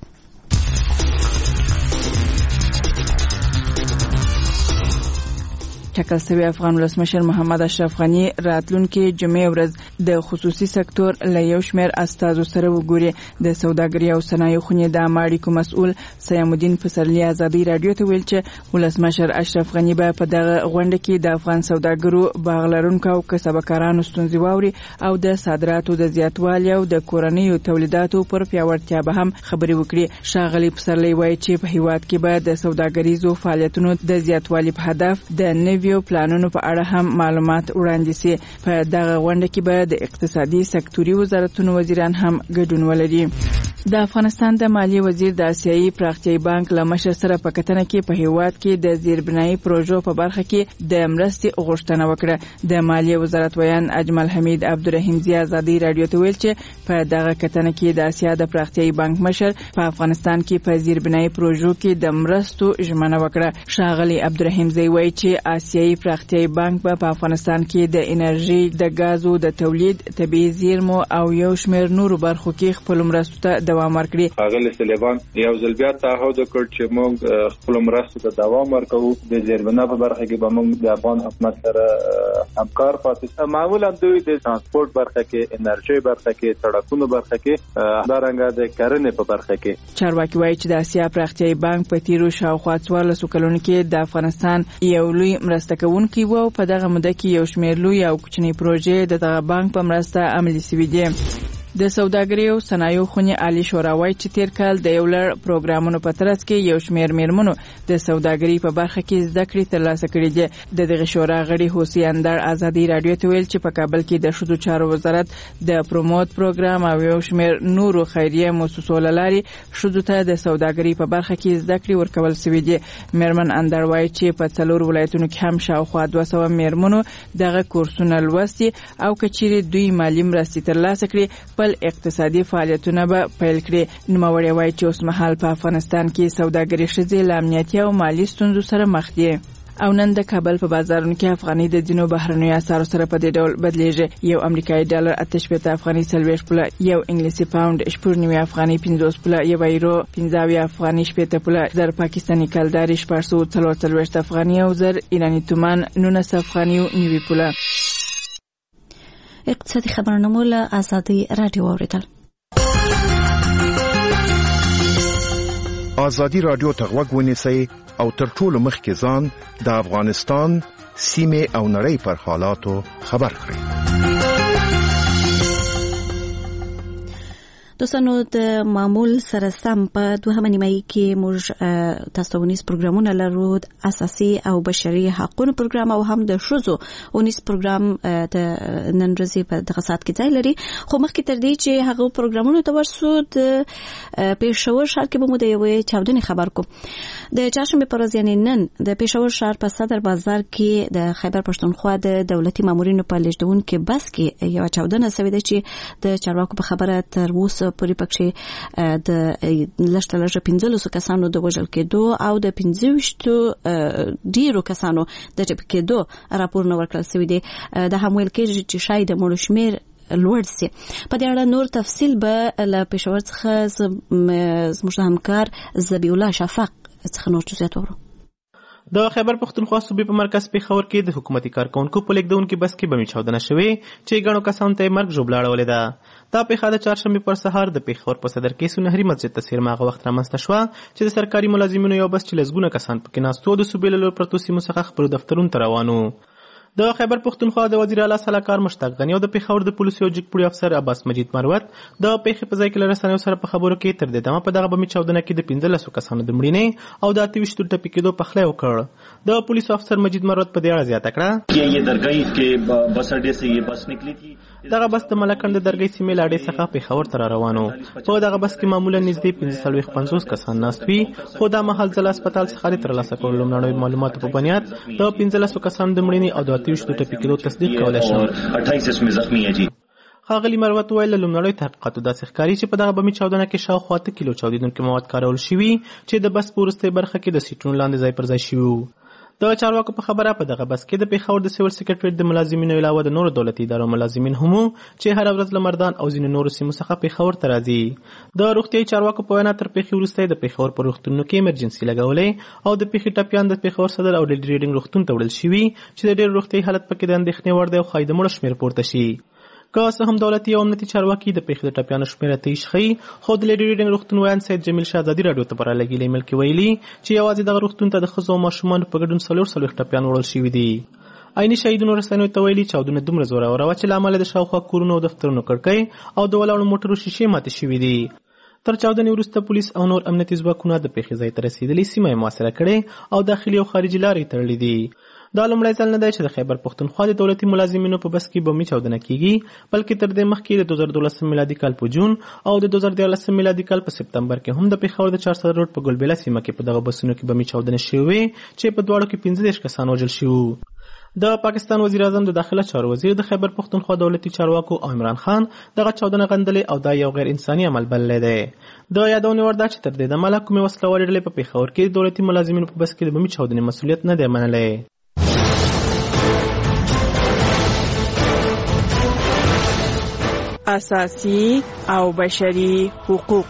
ټاکل شوی افغان ولسمشر محمد اشرف غنی راتلونکي جمعې ورځ د خصوصي سکتور له یو شمېر استازو سره وګوري. د سوداګرۍ او صنایعو خونې د عامه اړیکو مسؤل سیام الدین پسرلی ازادي رادیو ته ویل چې ولسمشر اشرف غنی به په دغه غونډه کې د افغان سوداګرو باغ لرونکو او کسبکارانو ستونزې واوري او د صادراتو د زیاتوالي او د کورنیو تولیداتو پر پیاوړتیا به هم خبرې وکړي. ښاغلي پسرلی وایي چې په هیواد کې به د سوداګریزو فعالیتونو د زیاتوالي په هدف د نوي پلانونو په اړه هم معلومات وړاندې شي. په دغه غونډه کې به د اقتصادي سکتوري وزارتونو وزیران هم ګډون ولري. د افغانستان د مالیې وزیر د آسیایي پراختیایي بانک له مشر سره په کتنه کې په هیواد کې د زیربنایي پروژو په برخه کې د مرستې غوښتنه وکړه. د مالیې وزارت ویان اجمل حمید عبدالرحیم زی ازادي رادیو ته ویل چې په دغه کتنه کې د آسیا د پراختیایي بانک مشر په افغانستان کې په زیربنایي پروژو کې د مرستو ژمنه وکړه. ښاغلي عبدالرحیم زی وایي چې آسیایي پراختیایي بانک په افغانستان کې د انرژي د غازو د تولید طبيعي زیرمو او یو شمېر نورو برخو کې خپل مرستو ته دوام ورکړي.
هغه طالبان یو ځل بیا تعهد وکړ چې موږ خپل مرستو ته دوام ورکوو. د زیربنا په برخه کې به موږ د افغان حکومت سره همکار پاتې شو. معمولا دوی د ترانسپورت برخه کې، انرژي برخه کې، سړکونو برخه کې، دارنګه د کرنې په برخه کې.
چارواکي وایي چې د آسیا پراختیایي بانک په تیرو شاوخوا څوارلسو کلونو کې د افغانستان یو لوی مرسته کوونکی و او په دغه موده کې یو شمېر لوی او کوچني پروژې د دغه بانک په مرسته عملي شوي دي. د سوداګرۍ او صنایعو خونې عالی شورا وایي چې تیر کال د یو لړ پروګرامونو په ترڅ کې یو شمېر میرمنو د سوداګرۍ په برخه کې زده کړې ترلاسه کړې دي. د دغه شورا غړي حوسی اندر ازادي رادیو ته ویل چې په کابل کې د ښځو چارو وزارت د پروموت پروګرام او یو شمېر نورو خیریه مؤسسو له لارې ښځو ته د سوداګرۍ په برخه کې زده کړې ورکول شوي دي. میرمن اندر وایي چې په څلور ولایتونو کې هم شاوخوا دوه سوه میرمنو دغه کورسونه لوستي او که چیرې دوی مالي مرستې ترلاسه کړي خپل اقتصادي فعالیتونه به پیل کړي. نوموړی وایي چې اوس مهال په افغانستان کې سوداګري ښځې له امنیتي او مالي ستونزو سره مخ دي. او نن د کابل په بازارونو کې افغاني د ځینو بهرنیو اسعارو سره په دې ډول بدلیږي. یو امریکایي ډالر اته شپېته افغاني څلوېښت پوله، یو انګلیسي پاوند شپږ نوي افغاني پنځوس پوله، یو یورو پنځه اویا افغاني شپېته پوله، زر پاکستاني کلداري شپږ سوه څلور څلوېښت افغاني او زر ایراني تومان نولس افغاني نوي پوله.
اقتصادي خبرونه مو له ازادي رادیو اوریدل.
ازادي رادیو ته غوږ ونیسئ او تر ټولو مخکې ځان د افغانستان سیمې او نړۍ پر حالاتو خبر کړئ.
دوستانو د معمول سره سم په دوهمه نیمایي کې موږ تاسو ونیس پروګرامونه لرو، اساسي او بشري حقوقو پروګرام او هم د شوزو ونیس پروګرام د نن ورځې په دغه ساعت کې ځای لري. خو مخکې تر دې چې هغه پروګرامونه ته ورسو د پېښور ښار کې به مو د یوې چاودنې خبر کوم. د چهارشنبې په ورځ یعنې نن د پېښور ښار په صدر بازار کې د خیبر پښتونخوا د دولتي مامورینو په لیږدونکي بس کې یو چاودنه شوې ده چې د چارواکو په خبره تر اوسه پورې پکې د لږ تر لږه پنځلسو کسانو د وژل کېدو او د پنځه ویشتو ډیرو کسانو د ټپي کېدو راپورونه ورکړل شوي دي. د هم ویل کېږي چې شاید د مړو شمېر لوړ سي. په دې اړه نور تفصیل به له پېښور څخه زموږ همکار ذبیح الله شفق څخه نور جزئیات واورو.
د خیبر پښتونخوا صوبې په مرکز پېښور کې د حکومتي کارکونکو په لیږدونکي بس کې بمي چاودنه شوې چې ګڼو کسانو ته مرګ ژوبله اړولې ده. دا پیښه د چهارشنبې پر سهار د پېښور په صدر کې سنهري مسجد ته څېرمه هغه وخت رامنځته شوه چې د سرکاري ملازمینو یو بس چې لسګونه کسان پکې ناست وو د صوبې له لوري پرتو سیمو څخه خپلو دفترونو ته روان وو. د خیبر پښتونخوا د وزیر اعلی سلاکار مشتاق غنی او د پېښور د پولیسو جګپوړي افسر عباس مجید مروت د پیښې په ځای کې له رسنیو سره په خبرو کې تر دې دمه په دغه بمي چاودنه کې د پنځلسو کسانو د مړینې او د اته ویشتو ټپي کېدو پخلی وکړ. د پولیسو افسر مجید مروت په دې اړه زیاته کړه دغه بس د ملکند د درګۍ سیمې له اډې څخه پېښور ته را روان و. په دغه بس کې معمولا نږدې پنځه څلوېښت پنځوس کسان ناست وي، خو دا مهال ځله هسپتال څخه د ترلاسه کولو لومړنیو معلوماتو په بنیاد د پنځلسو کسانو د مړینې او د اته ویشتو ټپي کېدو تصدیق کولی شم. ښاغلي مروت ویل له لومړنیو تحقیقاتو داسې ښکاري چې په دغه بمي چاودنه کې شاوخوا اته کیلو چاودېدونکي مواد کارول شوي چې د بس په وروستۍ برخه کې د سیټونو لاندې ځای پر ځای شوي وو. د چارواکو په خبره په دغه بس کې د پېښور د سیول سکرټریټ د ملازمینو علاوه د نورو دولتي ادارو ملازمین هم چې هر ورځ له مردان او ځینو نورو سیمو څخه پېښور ته راځي. د روغتیايي چارواکو په وینا تر پېښې وروسته د پېښور په روغتونونو کې ایمرجنسي لګولې او د پېښې ټپیان د پېښور صدر او ډیلي ریډینګ روغتون ته وړل شوي چې د ډېر روغتیايي حالت پکې د اندېښنې وړ دی او ښایي د مړو شمېر پورته شي. که څه هم دولتي او امنیتي چارواکي د پېښې د ټپیانو شمېر ته ښیي، خو د لیډي ریډینګ روغتون ویان سید جمیل شاه ازادي راډیو ته په رالېږلي ایمیل کې ویلي چې یوازې دغه روغتون ته د ښځو او ماشومانو په ګډون څلور څلوېښت ټپیان وړل شوي دي. عیني شهیدونو رسنیو ته ویلي چاودنه دومره زوروره وه چې له امله د شاوخوا کورونو او دفترونو کړکۍ او د ولاړو موټرو شیشې ماتې شوي دي. تر چاودنې وروسته پولیس او نور امنیتي ځواکونه د پېښې ځای ته رسېدلي سیمه یې محاصره کړې او داخلي او خارجي لارې تړلې دي. دا لومړی ځل نه دی چې د خیبر پښتونخوا د دولتي ملازمینو په بس کې بمي چاودنه کیږي، بلکې تر دې مخکې د دوه زره دولسم میلادي کال په جون او د دوه زره دیارلسم میلادي کال په سپتمبر کې هم د پېښور د چارسده روډ په ګلبېله سیمه کې په دغه بسونو کې بمي چاودنه شوې چې په دواړو کې پنځه دېرش کسان وژل شوي. د پاکستان وزیر اعظم د داخله چارو وزیر د خیبر پښتونخوا دولتي چارواکو او عمران خان دغه چاودنه غندلې او دا یو غیر انساني عمل بللی دی. د یادونې وړ ده چې تر دې دمه لا کومې وسله والې ډلې په پېښور کې د دولتي ملازمینو په بس کې د بمي چاودنې مسؤلیت نه دی منلی.
اساسي او بشري حقوق.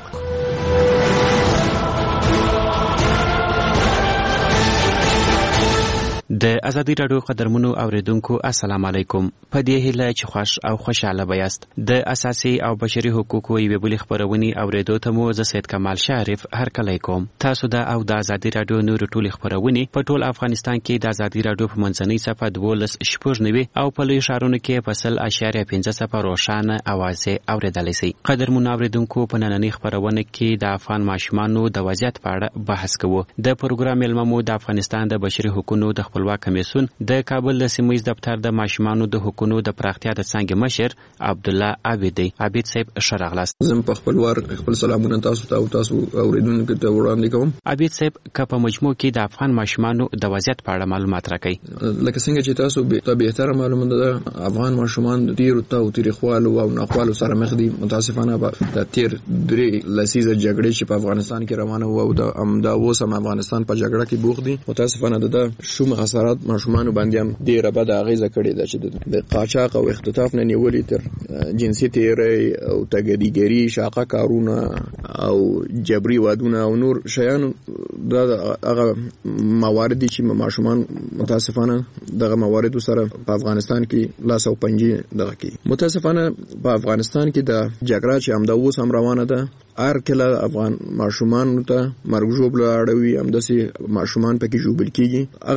د ازادي راډیو قدرمنو اوریدونکو السلام علیکم. په دې هیله چې خوش او خوشاله بیاست. د اساسي او بشري حقوقو یوې بلې خپرونې اوریدو ته مو زه سید کمال شریف هرکلی کوم. تاسو د او د ازادي راډیو نورو ټولې خپرونې په ټول افغانستان کې د ازادي راډیو په منځنۍ صفحه دولس شپږ نوي او په لویو ښارونو کې په سل اشاریه پنځه صفحه روښانه اوازې اوریدلی سئ. قدرمنو اوریدونکو په نننۍ خپرونه کې د افغان ماشومانو د وضعیت په اړه بحث کوو. د پروګرام میلمه مو د افغانستان د بشري حقوقو د خپلواک کمیسیون د کابل د سیمه ییز دفتر د ماشومانو د حقوقو د پراختیا د څانګې مشر عبد الله عابدی. عابد صاحب ښه راغلاست.
زم په خپل وار خپل سلامونه تاسو ته او تاسو اوریدونکو ته وړاندې کوم.
عابد صاحب که په مجموع کې د افغان ماشومانو د وضعیت په اړه معلومات راکړئ.
لکه څنګه چې تاسو به بهتره معلومه ده افغان ماشومان د تیر او تاریخوالو او ناخوالو سره مخ دي. متاسفانه د تیر درې لسیزه جګړې چې په افغانستان کې روانه وو او د امدا اوس هم افغانستان په جګړه کې بوخ دي. متاسفانه د شوم اثرات ماشومان باندې هم ډیره بد اغیزه کړې ده چې د قاچاق او اختطاف نه نیولې تر جنسي تیری او تګدیګری شاقه کارونه او جبري وادونه او نور شیان دا هغه موارد چې ماشومان متاسفانه دغه موارد سره په افغانستان کې لاس او پنجې دغه کې متاسفانه په افغانستان کې د جګړه چې همدا اوس هم روانه ده هر کله افغان ماشومان ته مرګ ژوبله اړوي همداسې ماشومان پکې ژوبل کېږي. هغه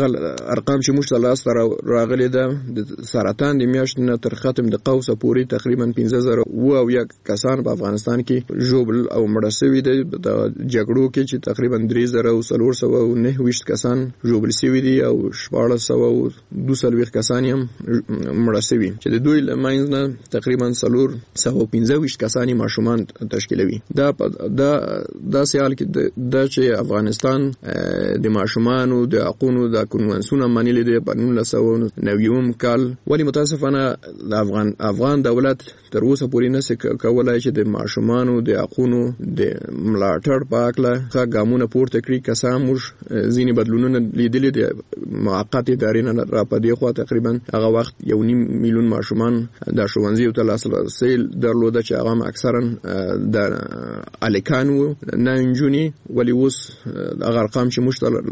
ارقام چې موږ ته لاس ته راغلي ده د سرطان د میاشتې نه تر ختم د قوس پورې تقریبا پنځه زره او یا کسان په افغانستان کې ژوبل او مړه شوي دي. د جګړو کې چې تقریبا درې زره او څلور سوه او نهه ویشت کسان ژوبل شوي دي او شپاړس سوه او دوه څلوېښت کسان هم مړه شوي چې د دوی له منځ نه تقریبا څلور سوه او پنځه ویشت کسان ماشومان تشکیلوي. دا دا داسې حال کې دا چې افغانستان د ماشومانو د حقونو د کنوانسیون منلي دی په نولس سوه نوي کال، ولی متاسفانه د افغان افغان دولت تر اوسه پورې نشي کولای چې د ماشومانو د حقونو د ملاتړ په اړه ښه ګامونه پورته کړي. که څه موږ ځینې بدلونونه لیدلي دي موقت ادارې نه را پدې خوا تقریبا هغه وخت یو نیم میلیون ماشومان د ښوونځیو ته لاسرسی درلوده چې هغه اکثرا د الکان وو نه نجونې، ولی اوس هغه ارقام چې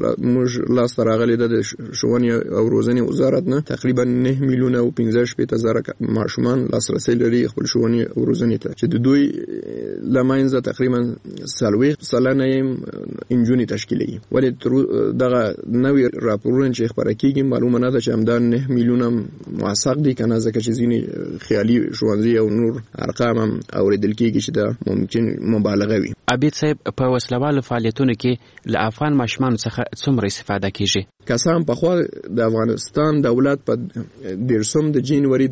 موږ لاس ته راغلي د ښوونې او روزنې وزارت نه تقریبا نه میلیون او پنځه شپېته زره ماشومان لاسرسی لري خپل ښوونې او روزنې ته، چې د دوی لمنځه تقریبا څلوېښت سلنه نجونې تشکیلوي. ولی دغه نوې راپورونه چې خپاره کیږي معلومه نه ده چې همدا نه میلیونه موثق دي که نه، ځکه چې ځینې خیالي ښوونځي او نور ارقام هم اورېدل کیږي چې دا ممکن مبالغه وي.
عبید صاحب په وسلوالو فعالیتونو کې له افغان ماشومانو څخه څومره استفاده کیږي؟
کسان په خوا د افغانستان دولت په دیرشم د جنوري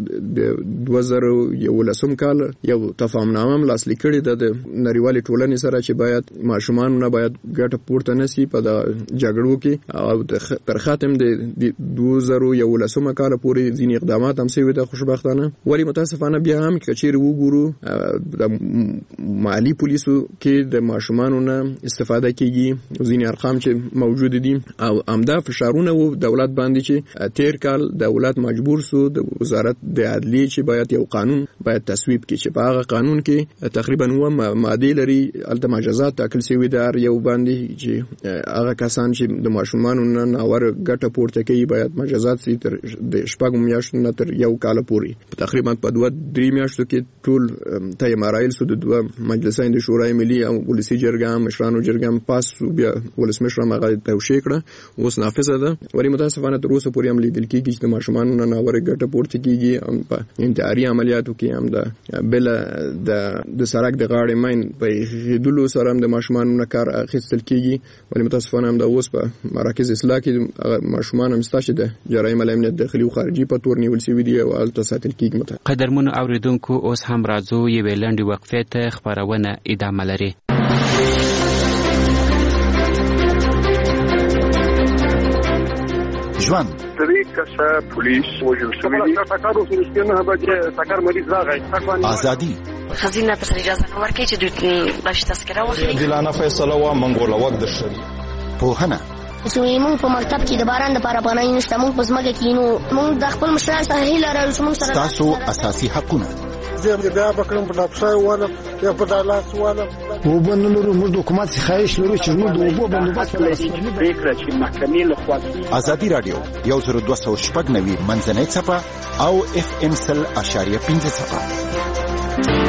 د دوه زره یولسم کال یو تفاهمنامه لاسلیک کړې ده د نړیوالې ټولنې سره چې باید ماشومان نه باید ګټه پورته نشي په د جګړو کې، او تر ختم د دوه زره یولسم کال پورې ځینې اقدامات هم شوي دي خوشبختانه. ولی متاسفانه بیا هم که چیرې وګورو د مالی پولیسو کې د ماشومانو نه استفاده کیږي، ځینې ارقام چې موجود دي او همدا فشارونه و دولت باندې چې تیر کال دولت مجبور سو د وزارت د عدلیې چې باید یو قانون باید تصویب کړي چې په هغه قانون کې تقریبا و ماده لري الته مجازات ټاکل شوی دی یو باندې چې هغه کسان چې د ماشومانو نه ناوړه ګټه پورته کوي باید مجازات سي تر د شپږ میاشتو نه تر یو کال پورې. تقریبا په دوه درې میاشتو کې ټول ته مراحل سو د دوه مجلسین د شورای ملي او ولسی جرګه مشرانو جرګه پاس بیا ولسمشر مغه توشیع کړه اوس نافذه ده. ولی متاسفانه تر اوسه پورې هم لیدل کیږي چې د ماشومانو نه ناوړه ګټه پورته کیږي، هم په انتحاري عملیاتو کې هم د بل د د سړک د غاړې مین په هدلو سره هم د ماشومانو نه کار اخیستل کیږي. ولی متاسفانه هم د اوس په مراکز اصلاح کې ماشومان هم ستاسو د جرایم امنیت داخلي او خارجي په تور نیول شوی دی او الته ساتل کیږي.
قدرمن اوریدونکو اوس هم راځو یو لنډ وقفه ته خبرونه ادامه لري.
ژوند
درې کسه پولیس وژل شوي دي. ټکر وسو نه بچ ټکر مریض راغی.
ازادي
خزینه پر اجازه نه ورکړي چې دوی بلش تذکره واخلي.
دلانه فیصله وا منګوله وخت د شری
پوهنه
زموږ په مکتب کې د باران د لپاره پناه نشته، موږ په ځمکه کې نو موږ د خپل مشران سره هیله لرو چې موږ سره
تاسو اساسي حقونه
زه بیا بکرم په ډاکټر والا یا په دالاس والا
وبنلو موږ د حکومت څخه لرو چې موږ د وبو بندوبست
لرو فکر چې محکمې له خوا
ازادي رادیو یو زر دوه سوه شپږ نوي منځنۍ صفه او اف ام سل اشاریه پنځه صفه.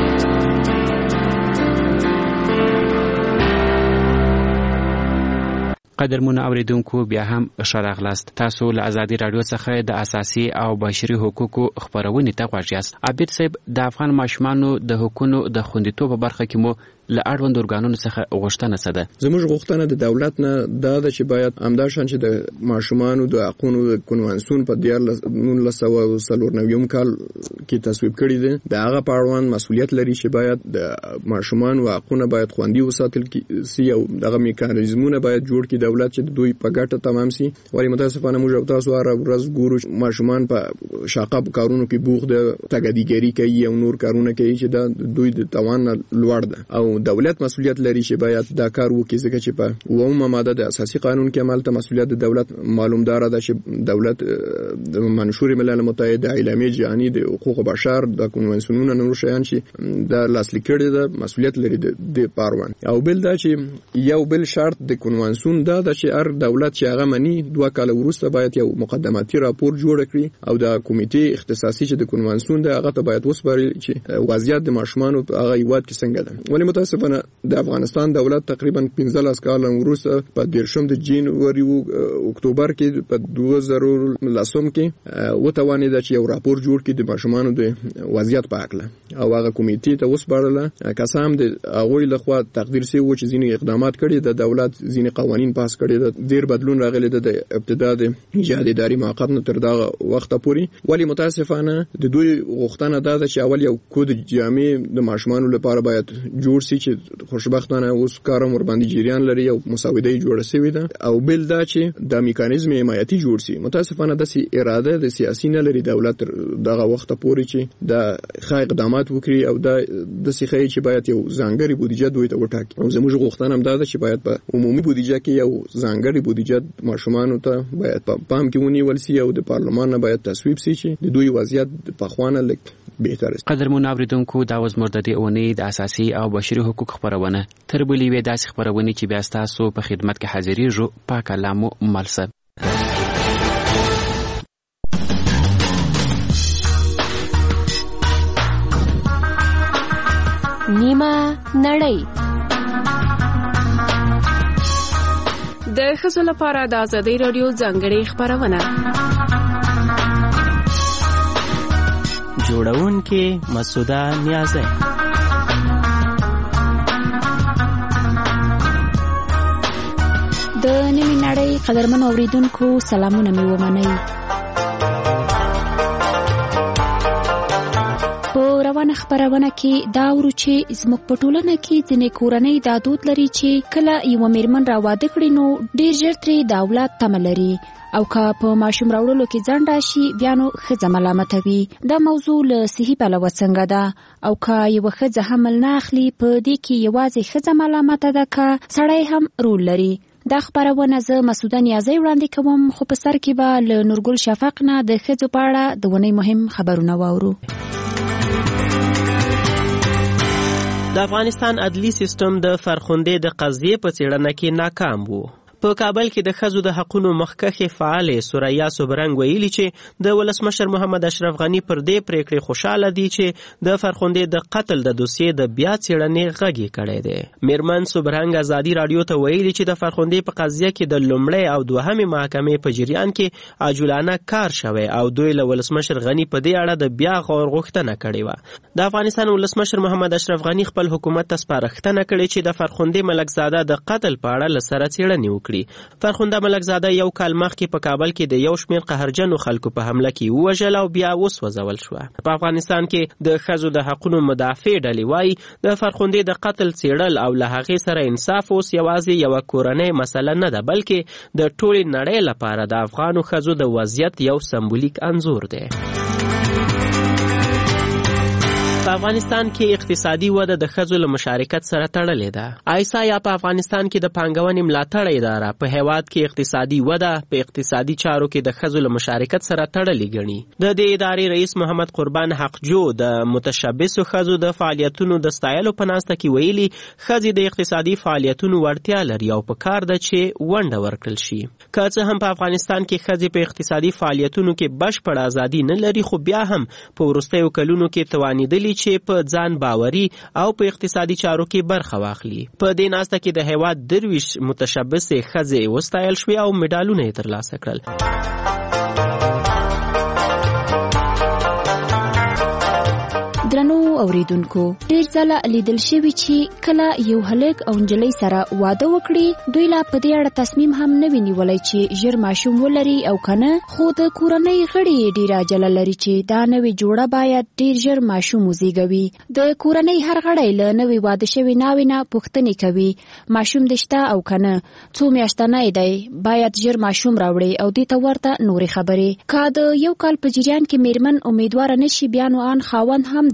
قدرمن اوریدونکو بیا هم شراغلاست. تاسو له ازادي رادیو څخه د اساسي او بشري حقوقو خبرونه ته غواړئ. عبید صاحب د افغان ماشومانو د حقوقو د خوندیتوب په برخه کې مو له اړوند ارګانونو څخه غوښتنه څه ده؟
زموږ غوښتنه د دولت نه دا ده چې باید همدا شان چې د ماشومانو د حقوقو کنوانسیون په نولس سوه څلور نوي کال کې تصویب کړی دی، د هغه په اړوند مسؤلیت لري چې باید د ماشومانو حقوقونه باید خوندي وساتل شي او دغه میکانیزمونه باید جوړ کړي دولت چې دوی په ګټه تمام شي. ولی متاسفانه موږ تاسو هر ورځ ګورو ماشومان په شاقه کارونو کې بوخ ده، تګدیګری کوي او نور کارونه کوي چې دا دوی د توان لوړ ده او دولت مسؤلیت لري چې باید دا کار وکړي، ځکه چې په اومه ماده د اساسي قانون کې عمل ته مسؤلیت د دولت معلومدار ده چې دولت د منشور ملل متحد اعلامیه جهانی د حقوق بشر د کنوانسیونونو نور شیان چې د لاسلیک کړي ده مسؤلیت لري د پاروان. او بل دا چې یو بل شرط د کنوانسیون دا ده چې هر دولت چې هغه مني دوه کال وروسته باید یو مقدماتي راپور جوړ کړي او د کمیټې اختصاصي چې د کنوانسیون ده هغه ته باید وسپارل چې وضعیت د ماشومان هغه هیواد کې څنګه ده. ولی متاسفانه د افغانستان دولت تقریبا پنځلس کال وروسته په دیرشم د جنوري او اکتوبر کې په دوه زره لسم کې وتوانید چې یو راپور جوړ کړي د ماشومان د وضعیت په اړه او هغه کمیټې ته وسپارله. قسم د هغه لخوا تقدیر سي و چې ځینې اقدامات کړي د دولت ځینې قوانين پاس کړي د ډیر بدلون راغلی د ابتدا د ایجاد اداري معقب نه تر دا وخت پورې. ولی متاسفانه د دوی غوښتنه ده چې اول یو کود جامع د ماشومان لپاره باید جوړ شي چې خوشبختانه اوس کارم ور باندې جریان لري او مساوده جوړه شوې ده او بل دا چې د میکانیزم حمایتي جوړ شي. متاسفانه د سی اراده د سیاسي نه لري دولت دغه وخت پورې چې د ښه اقدامات وکړي او د د سیخي چې باید یو ځانګړي بودیجه دوی ته وټاکي. او زموږ غوښتنه هم ده چې باید په عمومي بودیجه کې یو ځانګړي بودیجه ماشومان ته باید په پام کې ونیول شي او د پارلمان نه باید تصویب شي چې د دوی وضعیت په خوانه لک بهتر است.
قدرمن اوریدونکو دا وز مرددي اونۍ د اساسي او بشري حقوق خبرونه تر بلې وې داسې خبرونه چې بیا تاسو په خدمت کې حاضرېږو. پاک الله مو ملسه.
نیمه نړۍ
د ښځو لپاره د ازادي رادیو ځانګړې خبرونه
جوړونکې مسعوده نیازی.
د نیمه نړۍ قدرمن اوریدونکو سلامونه مې ومنئ. روانه خبرونه کې دا ورو چې زموږ په ټولنه کې ځینې کورنۍ دا دود لري چې کله یو میرمن را واده کړي نو ډیر ژر ترې د اولاد تمه لري او که په ماشوم راوړلو کې ځنډ راشي بیا نو ښځه ملامته وي. دا موضوع له صحي پلوه څنګه ده او که یوه ښځه حمل نه اخلي په دې کې یوازې ښځه ملامته ده که سړی هم رول لري؟ دا خبرونه زه مسعوده نیازی وړاندې کوم خو په سر کې به له نورګل شفق نه د ښځو په اړه د ونې مهم خبرونه واورو.
د افغانستان عدلی سیستم د فرخندې د قضیې په څېړنه کې ناکام وو. په کابل کې د ښځو د حقونو مخکښې فعالې سوریا سوبرنګ ویلي چې د ولسمشر محمد اشرف غني پر دې پریکړې خوشاله دي چې د فرخندې د قتل د دوسیې د بیا څېړنې غږ یې کړی دی. میرمن سوبرنګ ازادي راډیو ته ویلي چې د فرخندې په قضیه کې د لومړۍ او دوهمې محکمې په جریان کې عاجلانه کار شوی او دوی له ولسمشر غني په دې اړه د بیا غور غوښتنه کړې وه. د افغانستان ولسمشر محمد اشرف غني خپل حکومت ته سپارښتنه کړې چې د فرخندې ملکزاده د قتل په اړه له سره څېړنې وکړي. فرخنده ملکزاده یو کال مخکې په کابل کې د یو شمېر قهرجنو خلکو په حمله کې ووژل او بیا وسوځول شوه. په افغانستان کې د ښځو د حقونو مدافع ډلې وایي د فرخندې د قتل څېړل او له هغې سره انصاف اوس یوازې یوه کورنۍ مسله نه ده بلکې د ټولې نړۍ لپاره د افغانو ښځو د وضعیت یو سمبولیک انځور دی. په افغانستان کې اقتصادي وده د ښځو له مشارکت سره تړلې ده. آیسا یا په افغانستان کې د پانګونې ملاتړ اداره په هیواد کې اقتصادي وده په اقتصادي چارو کې د ښځو له مشارکت سره تړلې ګڼي. د دې ادارې رئیس محمد قربان حقجو د متشبثو ښځو د فعالیتونو د ستایلو په ناسته کې ویلي ښځې د اقتصادي فعالیتونو وړتیا لري او په کار ده چې ونډه ورکړل شي. که څه هم په افغانستان کې ښځې په اقتصادي فعالیتونو کې بشپړه ازادي نه لري خو بیا هم په وروستیو کلونو کې توانیدلي چې په ځان باوري او په اقتصادي چارو کې برخه واخلي. په دې ناسته کې د هیواد درویش متشبثې ښځې وستایل شوې او میډالونه یې ترلاسه کړل.
درنو اوریدونکو ډیر ځله لیدل شوی چې کله یو هلک او نجلۍ سره واده وکړي دوی لا په دې اړه تصمیم هم نه ویني چې ژر ماشوم ولري او کنه خو د کورنۍ غړي ډیر عجله لري چې دا نوې جوړه باید ډیر ژر ماشوم وزیږوي. د کورنۍ هر غړی له نوې واده شوی ناوې نه پوښتنې کوي ماشوم دشته او کنه څو میاشتنی دی باید ژر ماشوم راوړي او دې ته ورته نورې خبرې. که د یو کال په جریان کې میرمن امیدواره نشي بیا نو آن خاوند هم د خلکو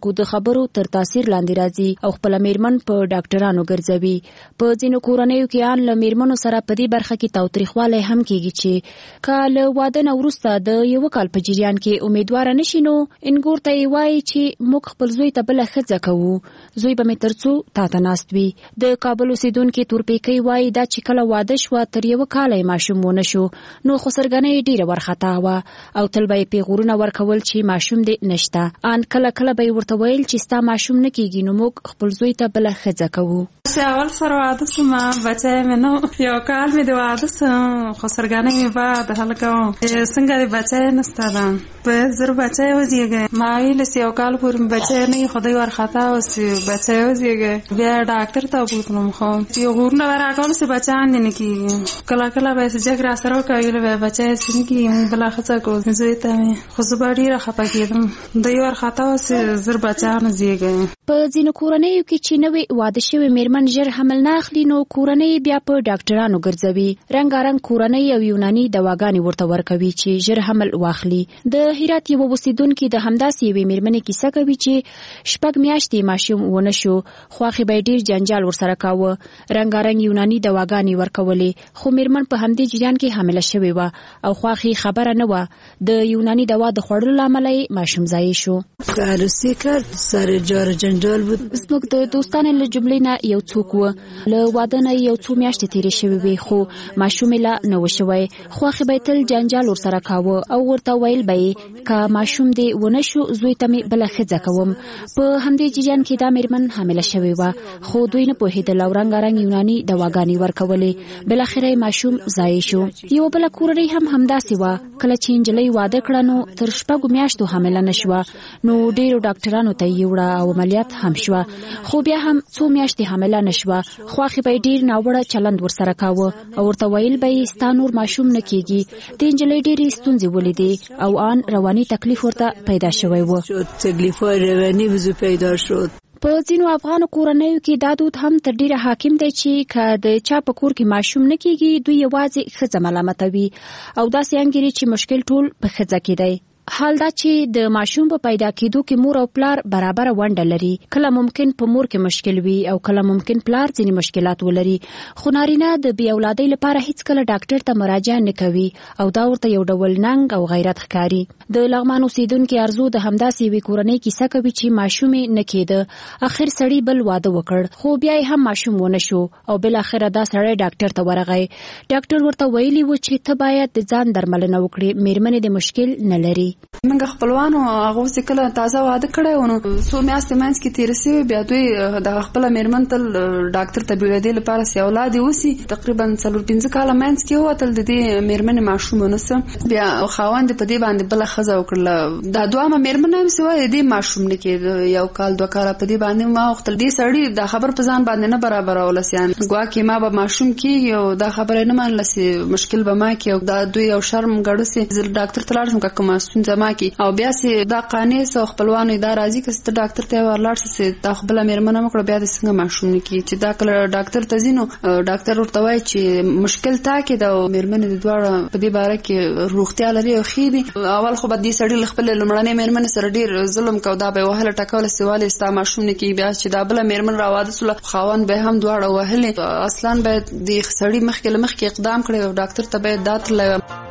خلکو د خبرو تر تاثیر لاندې راځي او خپل میرمن په ډاکټرانو ګرځوي. په ځینو کورنیو کې ان له میرمنو سره په دې برخه کې تاوتریخوالی هم کیږي چې کله واده نه وروسته د یو کال په جریان کې امیدوار نشي نو انګور ته یې وایي چې موږ خپل زوی ته بله ښځه کوو، زوی به مې تر څو تاته ناست وي. د کابل اوسېدونکي تورپیکۍ وایي دا چې کله واده شوه تر یوه کاله یې ماشوم ونه شو نو خسرګنۍ ډېره ورخطا وه او تل به یې پیغورونه ورکول چې ماشوم دې نشته. ان کله کله به یې ورته ویل چې ستا ماشوم نه کېږي نو موږ خپل زوی ته بله ښځه کوو.
اول سره واده شوم، بچی مې نو یو کال مې د واده شوم، خسرګنۍ مې بعد هلکه وم څنګه د بچی نشته ده په زر بچی وزېږی. ما ویل چې یو کال پورې مې بچی نه وي خدای ورخطا اوس چې بچی وزېږی. بیا ډاکټر ته وبوتلم خو پیغورونه به راکول چې بچیان دې نه کېږي. کله کله به یې چې جګ راسره وکړه ویل به یې بچی یې نه کېږي موږ بله ښځه کوو زوی ته مې. خو زه به ډېره خفه کېدم، دوی ورخطا اوس چې زر بچیان وزېږی.
په ځینو کورنیو کې چې نوې واده شوې میرمن ژر حمل نه اخلي نو کورنۍ بیا په ډاکټرانو ګرځوي. رنګارنګ کورنۍ او یوناني دواګانې ورته ورکوي چې ژر حمل واخلي. د هرات یوه اوسېدونکي د همداسې یوې میرمنې کیسه کوي چې شپږ میاشتې ماشوم ونه شو، خواښې به یې ډېر جنجال ورسره کاوه، رنګارنګ یوناني دواګانې ورکولې، خو میرمن په همدې جریان کې حامله شوې وه او خواښې خبره نه وه. د یوناني دوا د خوړلو له امله یې ماشوم ضایع شو.
عروسی کرد سر جار جنجال بود.
زموږ د دوستانو له جملې نه یو څوک و له واده نه یو څو میاشتې تېرې شوې وې خو ماشوم یې لا نه و شوی. خواښې به یې تل جنجال ورسره کاوه او ورته ویل به یې که ماشوم دې ونه شو زوی ته مې بله ښځه کوم. په همدې جریان کې دا میرمن حامله شوې وه خو دوی نه پوهېدل او رنګارنګ یوناني دواګانې ورکولې. بالاخره یې ماشوم ضایع شو. یوه بله کورنۍ هم همداسې وه. کله چې نجلۍ واده کړه نو تر شپږو میاشتو حامله نه شوه نو ډېرو ډاکټرانو ته یې وړه او عملیات هم شوه خو بیا هم څو میاشتې حامله نه شوه. خواښې به یې ډېر ناوړه چلند ورسره کاوه او ورته ویل به یې ستا نور ماشوم نه کېږي. د نجلۍ ډېرې ستونزې ولیدې او ان رواني تکلیف ورته پیدا شوی و.
تکلیف‌های روانی وضو پیدا شد.
په ځینو افغانو کورنیو کې دا دود هم تر ډیره حاکم دی چې که د چا په کور کې ماشوم نه کېږي دوی یوازې ښځه ملامتوي او داسې انګیري چې مشکل ټول په ښځه کې دی. حال دا چې د ماشوم په پیدا کېدو کې مور او پلار برابر ونډه لري. کله ممکن په مور کې مشکل وي او کله ممکن پلار ځینې مشکلات ولري خو نارینه د بې اولادۍ لپاره هیڅکله ډاکټر ته مراجعه نه کوي او دا ورته یو ډول ننګ او غیرت ښکاري. د لغمان اوسېدونکي ارزو د همداسې یوې کورنۍ کیسه کوي چې ماشوم یې نه کېده. اخر سړي بل واده وکړ خو بیا یې هم ماشوم ونه شو او بالاخره دا سړی ډاکټر ته ورغی. ډاکټر ورته ویلي و چې ته باید د ځان درملنه وکړې، میرمنې د مشکل نه لري.
موږ خپلوانو هغه چې کله تازه واده کړی و نو څو میاشتې منځ کې تېرې شوې بیا دوی د خپله میرمن تل ډاکټر ته بېولېدې لپاره چې اولاد یې وسي تقریبا څلور پنځه کاله منځ کې ووتل د دې میرمنې ماشوم ونه څه. بیا خاوند په دې باندې بله ښځه وکړله. دا دوهمه میرمن هم چې وایي د دې ماشوم نه کېده یو کال دوه کاله په دې باندې ما وختل. دې سړي دا خبر په ځان باندې نه برابروله چې ګواکې ما به ماشوم کېږي او دا خبره یې نه منله چې مشکل به ما کې او دا دوی یو شرم ګډه چې زه ډاکټر ته لاړ شم که کومه ستونزه ما کې او بیا چې دا قانع سو خپلوانو دا راځي که ته ډاکټر ته ورلاړ چې دا خپله میرمنه مکړه بیا د څنګه ماشوم نه کېږي. چې دا کله ډاکټر ته ځي نو ډاکټر ورته وایي چې مشکل تا کې ده او میرمنې د دواړه په دې باره کې روغتیا لري او ښې دي. اول خو به دې سړي له خپلې لومړنۍ میرمنې سره ډېر ظلم کو، دا به یې وهله ټکوله چې ولې ستا ماشوم نه کېږي. بیا چې دا بله میرمن راواده سوله خاوند به هم دواړه وهلې. اصلا باید د سړي مخکې له مخکې اقدام کړی او ډاکټر ته باید دا تللی.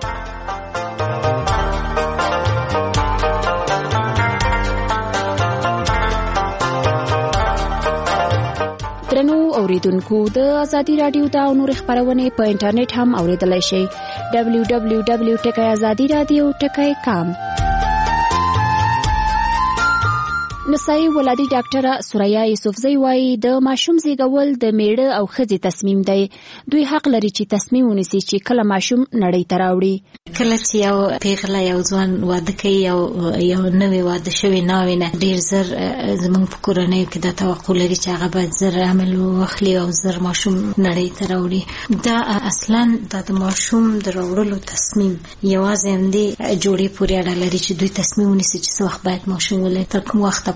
درنو اوریدونکو د ازادي رادیو دا نور خبرونه په انټرنیټ هم اوریدلای شئ. دبلیو دبلیو دبلیو ټکی ازادي رادیو ټکی کام. نسایي ولادي ډاکټره سوریا یوسفزۍ وایي د ماشوم زیږول د میړه او ښځې تصمیم دی. دوی حق لري چې تصمیم ونیسي چې کله ماشوم نړۍ ته راوړي.
کله چې یو پیغله یو ځوان واده کوي او یو نوې واده شوې ناوې نه ډېر زر زموږ په کورنیو کې دا توقع لري چې هغه باید زر حمل واخلي او زر ماشوم نړۍ ته راوړي. دا اصلا دا د ماشوم د راوړلو تصمیم یوازې همدې جوړې پورې اړه لري چې دوی تصمیم ونیسي چې څه وخت باید ماشوم ولري، تر کوم وخته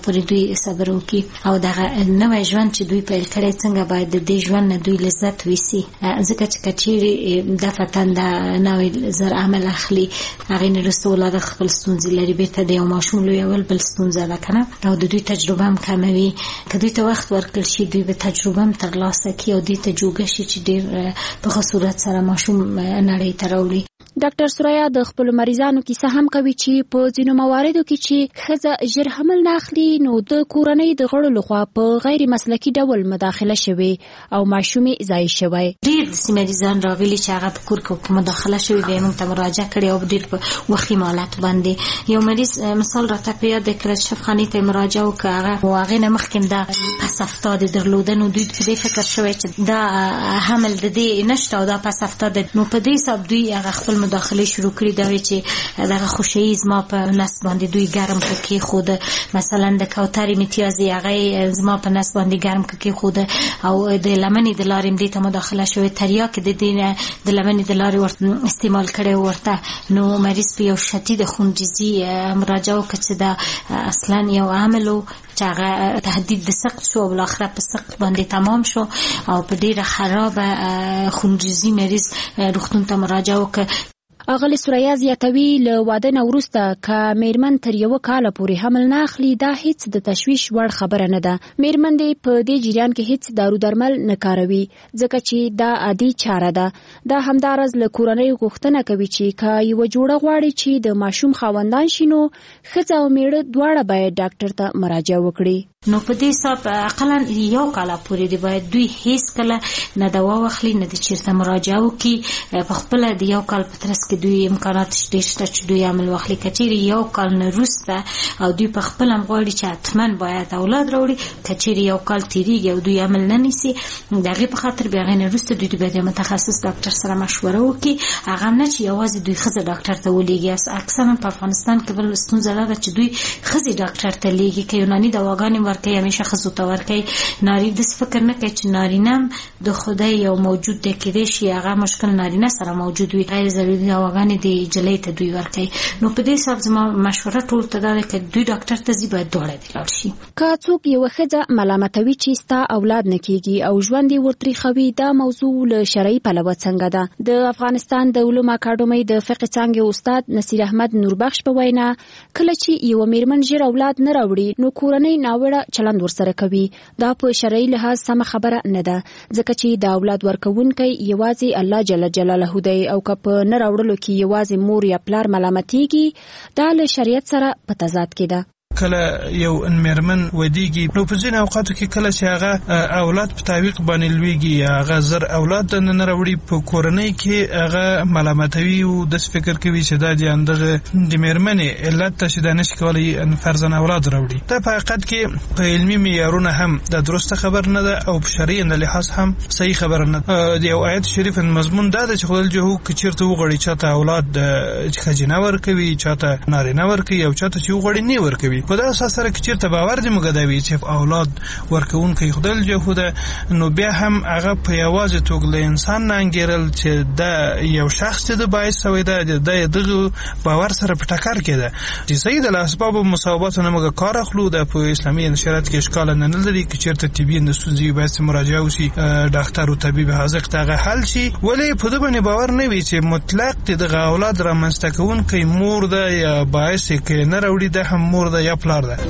پورې دوی صبر وکړي او دغه نوې ژوند چې دوی پیل کړی څنګه باید د دې ژوند نه دوی لذت ویسي. ځکه چې کچېرې د فتن د نوې زر عمل اخلي هغې نه وروسته اولاد خپل ستونزې لري، بېرته د یو ماشوم لویول بل ستونزه ده که نه، او د دوی تجربه هم کموي. که دوی ته وخت ورکړل شي دوی به تجربه هم ترلاسه کړي او دوی ته جوګه شي چې ډېر په ښه صورت سره ماشوم نړۍ ته راوړي.
ډاکټر سوریا د خپل مریضانو کیسه هم کوي چې په ځینو مواردو کې چې ښځه ژر حمل نه اخلي نو د کورنۍ د غړو لخوا په غیر مسلکي ډول مداخله شوې او ماشومې ضایع شوی.
ډېر داسې مریضان راغلي چې هغه په کور کې مداخله شوي بیا یې موږ ته مراجعه کړې او ډېر په وخي حالاتو باندې. یو مریض مثال راته په یاد دی کله چې شفاخانې ته یې مراجعه وکړه هغه و هغې نه مخکې هم دا پس افتاد درلوده نو دوی په دې فکر شوی چې دا حمل د دې نشته او دا پس افتاد نو په دې حساب دوی هغه خپل مداخله شروع کړي دا چې دغه خوشه‌ای زما په نس باندې دوی ګرم کې خود مثلا د کوترې امتیازي هغه زما په نس باندې ګرم کې خود او د لمنې د لارې دې ته مداخله شوې تریاک د دې د لمنې د لارې ورته استعمال کړي ورته نو مریض په یو شدید خونریزي مراجعه وکړه چې دا اصلا یو عامل چې هغه تهدید د سقط شو او بالاخره په سقط باندې تمام شو او په ډیره خرابه خونریزي مریض روغتون ته مراجعه وکړه.
اغلی سوریا زیاتوي له واده نه وروسته که میرمن تر یو کال پورې حمل نه اخلي دا هیڅ د تشویش وړ خبره نه ده. میرمن دې په دې جریان کې هیڅ دارو درمل نه کاروي ځکه چې دا عادي چاره ده. دا همدارز له کورنۍ غوښتنه کوي چې که یو جوړه غواړي چې د ماشوم خاوندان شي نو ښځه او میړه دواړه باید ډاکټر ته مراجعه وکړي.
نو په دې حساب اقلا یو کال پورې دی باید دوی هیڅ کله نه دوا واخلي نه د چیرته مراجعه وکړي. په خپل د یو کال په ترڅ کې دوی امکانات شته چې دوی عمل واخلي. کچېرې یو کال نه وروسته او دوی په خپل هم غواړي چې حتما باید اولاد راوړي کچېرې یو کال تیریږي او دوی عمل نه نیسي د هغې په خاطر بیا هغې نه وروسته دوی باید د متخصص ډاکټر سره مشوره وکړي. هغه هم نه چې یوازې دوی ښځه ډاکټر ته ولېږي. اکثرا په افغانستان کې بل ستونزه دا ده چې دوی ښځې ډاکټر ته لېږي که یوناني دواګانې ورکوي همیشه ښځو ته ورکوي. ناري داسې فکر نه کوي چې نارینه هم د خدای یو موجود دی کېدای شي هغه مشکل نارینه سره موجود وي غیر ضروري دواګانې د جلۍ ته دوی ورکوي. نو په دې حساب زما مشوره ټول ته دا ده که دوی ډاکټر ته ځي باید دواړه دې لاړ شي.
که څوک یوه ښځه ملامتوي چې ستا اولاد نه کېږي او ژوند یې ورتریخوي دا موضوع له شرعي پلوه څنګه ده؟ د افغانستان د علومو اکاډمۍ د فقه څانګې استاد نصیر احمد نوربخش په وینا کله چې یوه میرمن ژر اولاد نه راوړي نو کورنۍ ناوړه چلند ورسره کوي. دا په شرعي لحاظ سمه خبره نه ده ځکه چې د اولاد ورکوونکی یوازې الله جل جلاله دی او که په نه راوړلو کې یوازې مور یا پلار ملامتېږي دا له شریعت سره په تضاد کې ده.
کله یو میرمن ودیږي نو په ځینې اوقاتو کې کله چې هغه اولاد په تعویق باندې لویږي هغه زر اولاد نه راوړي په کورنۍ کې هغه ملامتوي او د فکر کوي چې دا د اندغه د میرمنې علت ته چې د نشي کولی فرزن اولاد راوړي. دا په حقیقت کې په علمي معیارونه هم د درسته خبر نه ده او په شرعي لحاظ هم صحیح خبر نه ده. د یو آیت شریف مضمون دا ده چې خدای جهو کې چیرته وغړي چاته اولاد ښځینه ورکوي چاته نارینه ورکوي او چاته چې وغړي نه ورکوي. په دا اساس سره چې چیرته باور دې موږ دا وی چې اولاد ورکوونکی خدای جهوده نو بیا هم هغه په یوازې توګه له انسان نه انګیرل چې دا یو شخص چې د باعث شوی دا د دغه باور سره په ټکر کې ده چې سید الاسباب مساوات نه موږ کار اخلو د په اسلامي شریعت کې اشکال نه لري چې چیرته طبي نسوزي باید مراجعه وشي ډاکټر او طبيب حاضر تاغه حل شي ولې په دې باندې باور نه وي چې مطلق د اولاد را منستکون کوي مور ده یا باعث کې نه راوړي ده هم مور ده یا پلار ده.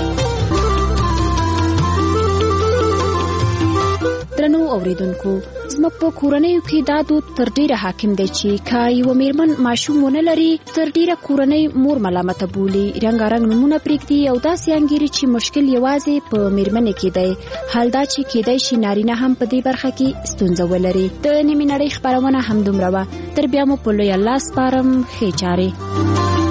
درنو اوریدونکو زموږ په کورنیو کې دا دود تر ډیره حاکم دی چې که یوه میرمن ماشوم ونه لري تر ډیره کورنۍ مور ملامته بولي رنګارنګ نومونه پرېږدي او داسې انګیري چې مشکل یوازې په میرمنې کې دی. حال دا چې کیدای شي نارینه هم په دې برخه کې ستونزه ولري. د نیمې نړۍ خپرونه همدومره وه. تر بیا مو په لوی الله سپارم ښې چارې.